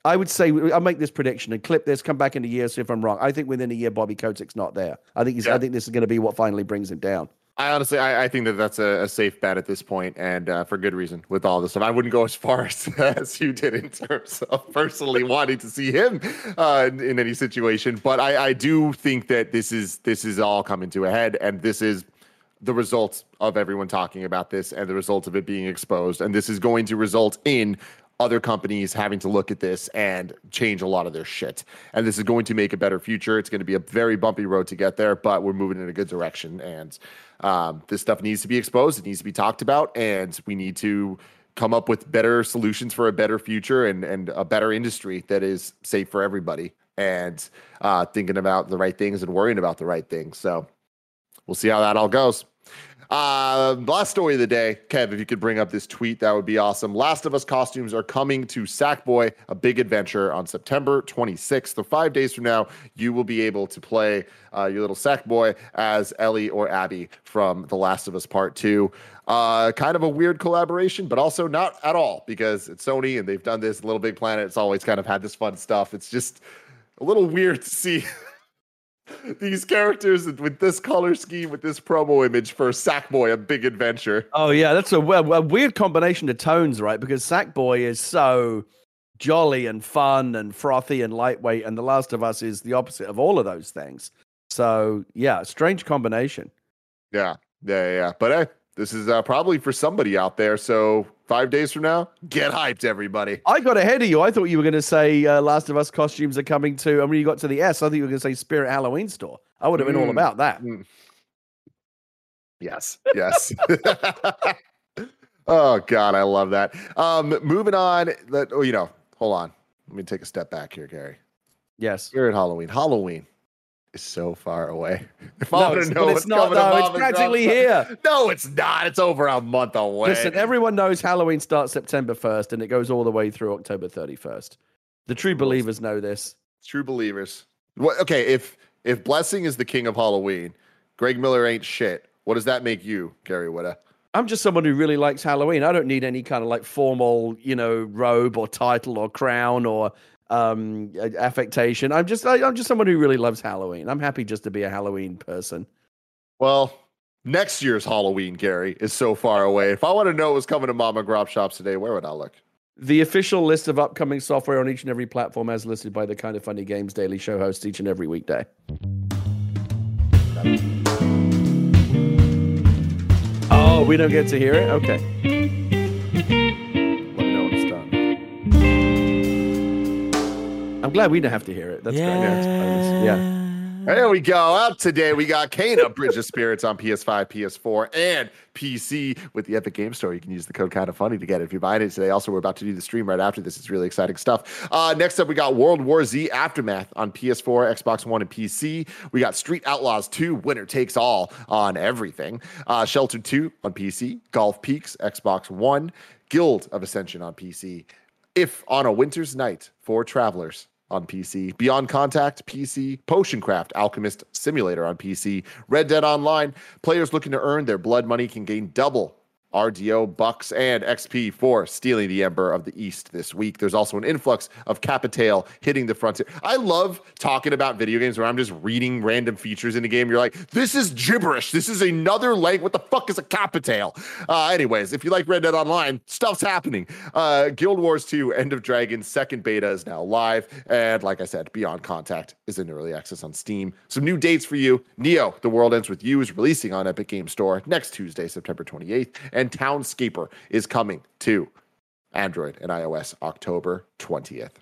I would say I'll make this prediction and clip this, come back in a year, see if I'm wrong. I think within a year, Bobby Kotick's not there. I think he's, Yeah. I think this is going to be what finally brings him down. I honestly, I, I think that that's a, a safe bet at this point, and uh, for good reason. With all this stuff, I wouldn't go as far as, as you did in terms of personally wanting to see him uh, in, in any situation, but I, I do think that this is this is all coming to a head, and this is the result of everyone talking about this, and the result of it being exposed, and this is going to result in other companies having to look at this and change a lot of their shit. And this is going to make a better future. It's going to be a very bumpy road to get there, but we're moving in a good direction. And um, this stuff needs to be exposed. It needs to be talked about. And we need to come up with better solutions for a better future and, and a better industry that is safe for everybody, and uh, thinking about the right things and worrying about the right things. So we'll see how that all goes. Uh, last story of the day, Kev, if you could bring up this tweet, that would be awesome. Last of Us costumes are coming to Sackboy, a big adventure, on September twenty-sixth. So five days from now, you will be able to play uh, your little Sackboy as Ellie or Abby from The Last of Us Part two. Uh, kind of a weird collaboration, but also not at all, because it's Sony and they've done this. Little Big Planet, it's always kind of had this fun stuff. It's just a little weird to see these characters with this color scheme, with this promo image for Sackboy, a big adventure. Oh yeah, that's a, a weird combination of tones, right? Because Sackboy is so jolly and fun and frothy and lightweight, and The Last of Us is the opposite of all of those things. So yeah, strange combination. Yeah, yeah, yeah. But hey, this is uh, probably for somebody out there. So five days from now, get hyped, everybody. I got ahead of you. I thought you were going to say uh, Last of Us costumes are coming to, and when you got to the S, I thought you were going to say Spirit Halloween Store. I would have been mm. all about that. Mm. Yes, yes. Oh, God, I love that. Um, moving on. Let, oh, you know, hold on. Let me take a step back here, Gary. Yes. Spirit Halloween. Halloween is so far away. If no, I want to know what's it's not, coming no, to it's practically here. No, it's not. It's over a month away. Listen, everyone knows Halloween starts September first and it goes all the way through October thirty-first. The true believers know this. True believers. What, okay, if if Blessing is the king of Halloween, Greg Miller ain't shit. What does that make you, Gary Whitta? I'm just someone who really likes Halloween. I don't need any kind of like formal, you know, robe or title or crown or um affectation. I'm just I, I'm just someone who really loves Halloween. I'm happy just to be a Halloween person. Well, next year's Halloween, Gary, is so far away. If I want to know what's coming to Mama Grop shops today, where would I look? The official list of upcoming software on each and every platform as listed by the Kind of Funny Games Daily Show host each and every weekday. Oh, we don't get to hear it? Okay. Let me know when it's done. I'm glad we don't have to hear it. That's yeah. great. Yeah. There we go. Out today, we got Kena Bridge of Spirits on P S five, P S four, and P C with the Epic Game Store. You can use the code Kind of Funny to get it if you're buying it today. Also, we're about to do the stream right after this. It's really exciting stuff. Uh, next up, we got World War Z Aftermath on P S four, Xbox One, and P C. We got Street Outlaws two, Winner Takes All on everything. Uh, Shelter two on P C. Golf Peaks, Xbox One. Guild of Ascension on P C. If on a Winter's Night for Travelers on P C, Beyond Contact P C, Potioncraft Alchemist Simulator on P C, Red Dead Online. Players looking to earn their blood money can gain double R D O bucks and X P for stealing the Ember of the East this week. There's also an influx of Capitail hitting the frontier. I love talking about video games where I'm just reading random features in the game. You're like, this is gibberish. This is another language. What the fuck is a Capitail? Uh, anyways, if you like Red Dead Online, stuff's happening. Uh, Guild Wars two, End of Dragons, second beta is now live. And like I said, Beyond Contact is in early access on Steam. Some new dates for you. Neo, The World Ends With You is releasing on Epic Game Store next Tuesday, September twenty-eighth. And Townscaper is coming to Android and iOS October twentieth.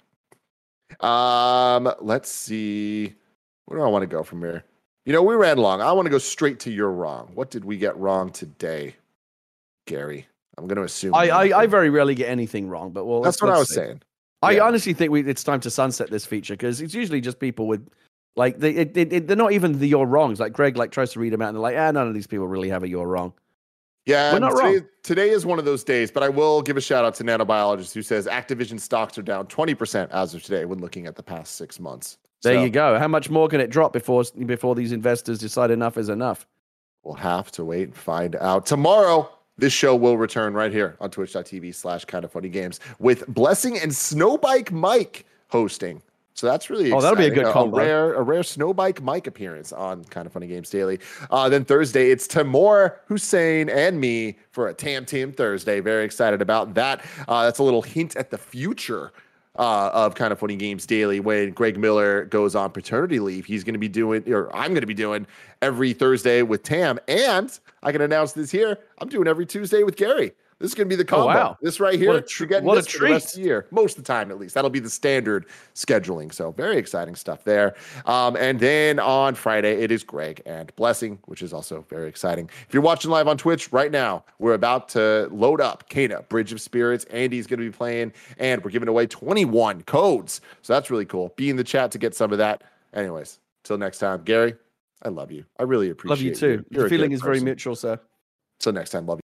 Um, let's see. Where do I want to go from here? You know, we ran long. I want to go straight to You're Wrong. What did we get wrong today, Gary? I'm going to assume. I, I, I very rarely get anything wrong, but well, that's what I was see. saying. I yeah. honestly think we, it's time to sunset this feature because it's usually just people with, like, they, it, it, they're not even the You're Wrongs. Like, Greg like tries to read them out and they're like, ah, none of these people really have a You're Wrong. Yeah, We're not today, wrong. Today is one of those days, but I will give a shout out to Nanobiologist who says Activision stocks are down twenty percent as of today when looking at the past six months. There so, you go. How much more can it drop before before these investors decide enough is enough? We'll have to wait and find out. Tomorrow, this show will return right here on twitch.tv slash kind of funny games with Blessing and Snowbike Mike hosting. So that's really oh, exciting. that'll be a good a, combo. A rare, a rare Snowbike Mike appearance on Kind of Funny Games Daily. Uh, then Thursday, it's Timur, Hussein, and me for a Tam Team Thursday. Very excited about that. Uh, that's a little hint at the future uh, of Kind of Funny Games Daily when Greg Miller goes on paternity leave. He's going to be doing, or I'm going to be doing every Thursday with Tam. And I can announce this here, I'm doing every Tuesday with Gary. This is going to be the combo. Oh, wow. This right here, What a tr- you're getting what a this for the rest treat. of the year, most of the time at least. That'll be the standard scheduling. So very exciting stuff there. Um, and then on Friday, it is Greg and Blessing, which is also very exciting. If you're watching live on Twitch right now, we're about to load up Kana, Bridge of Spirits. Andy's going to be playing, and we're giving away twenty-one codes. So that's really cool. Be in the chat to get some of that. Anyways, till next time, Gary, I love you. I really appreciate Love you too. you. You're The a feeling good is very person. mutual, sir. Till next time, love you.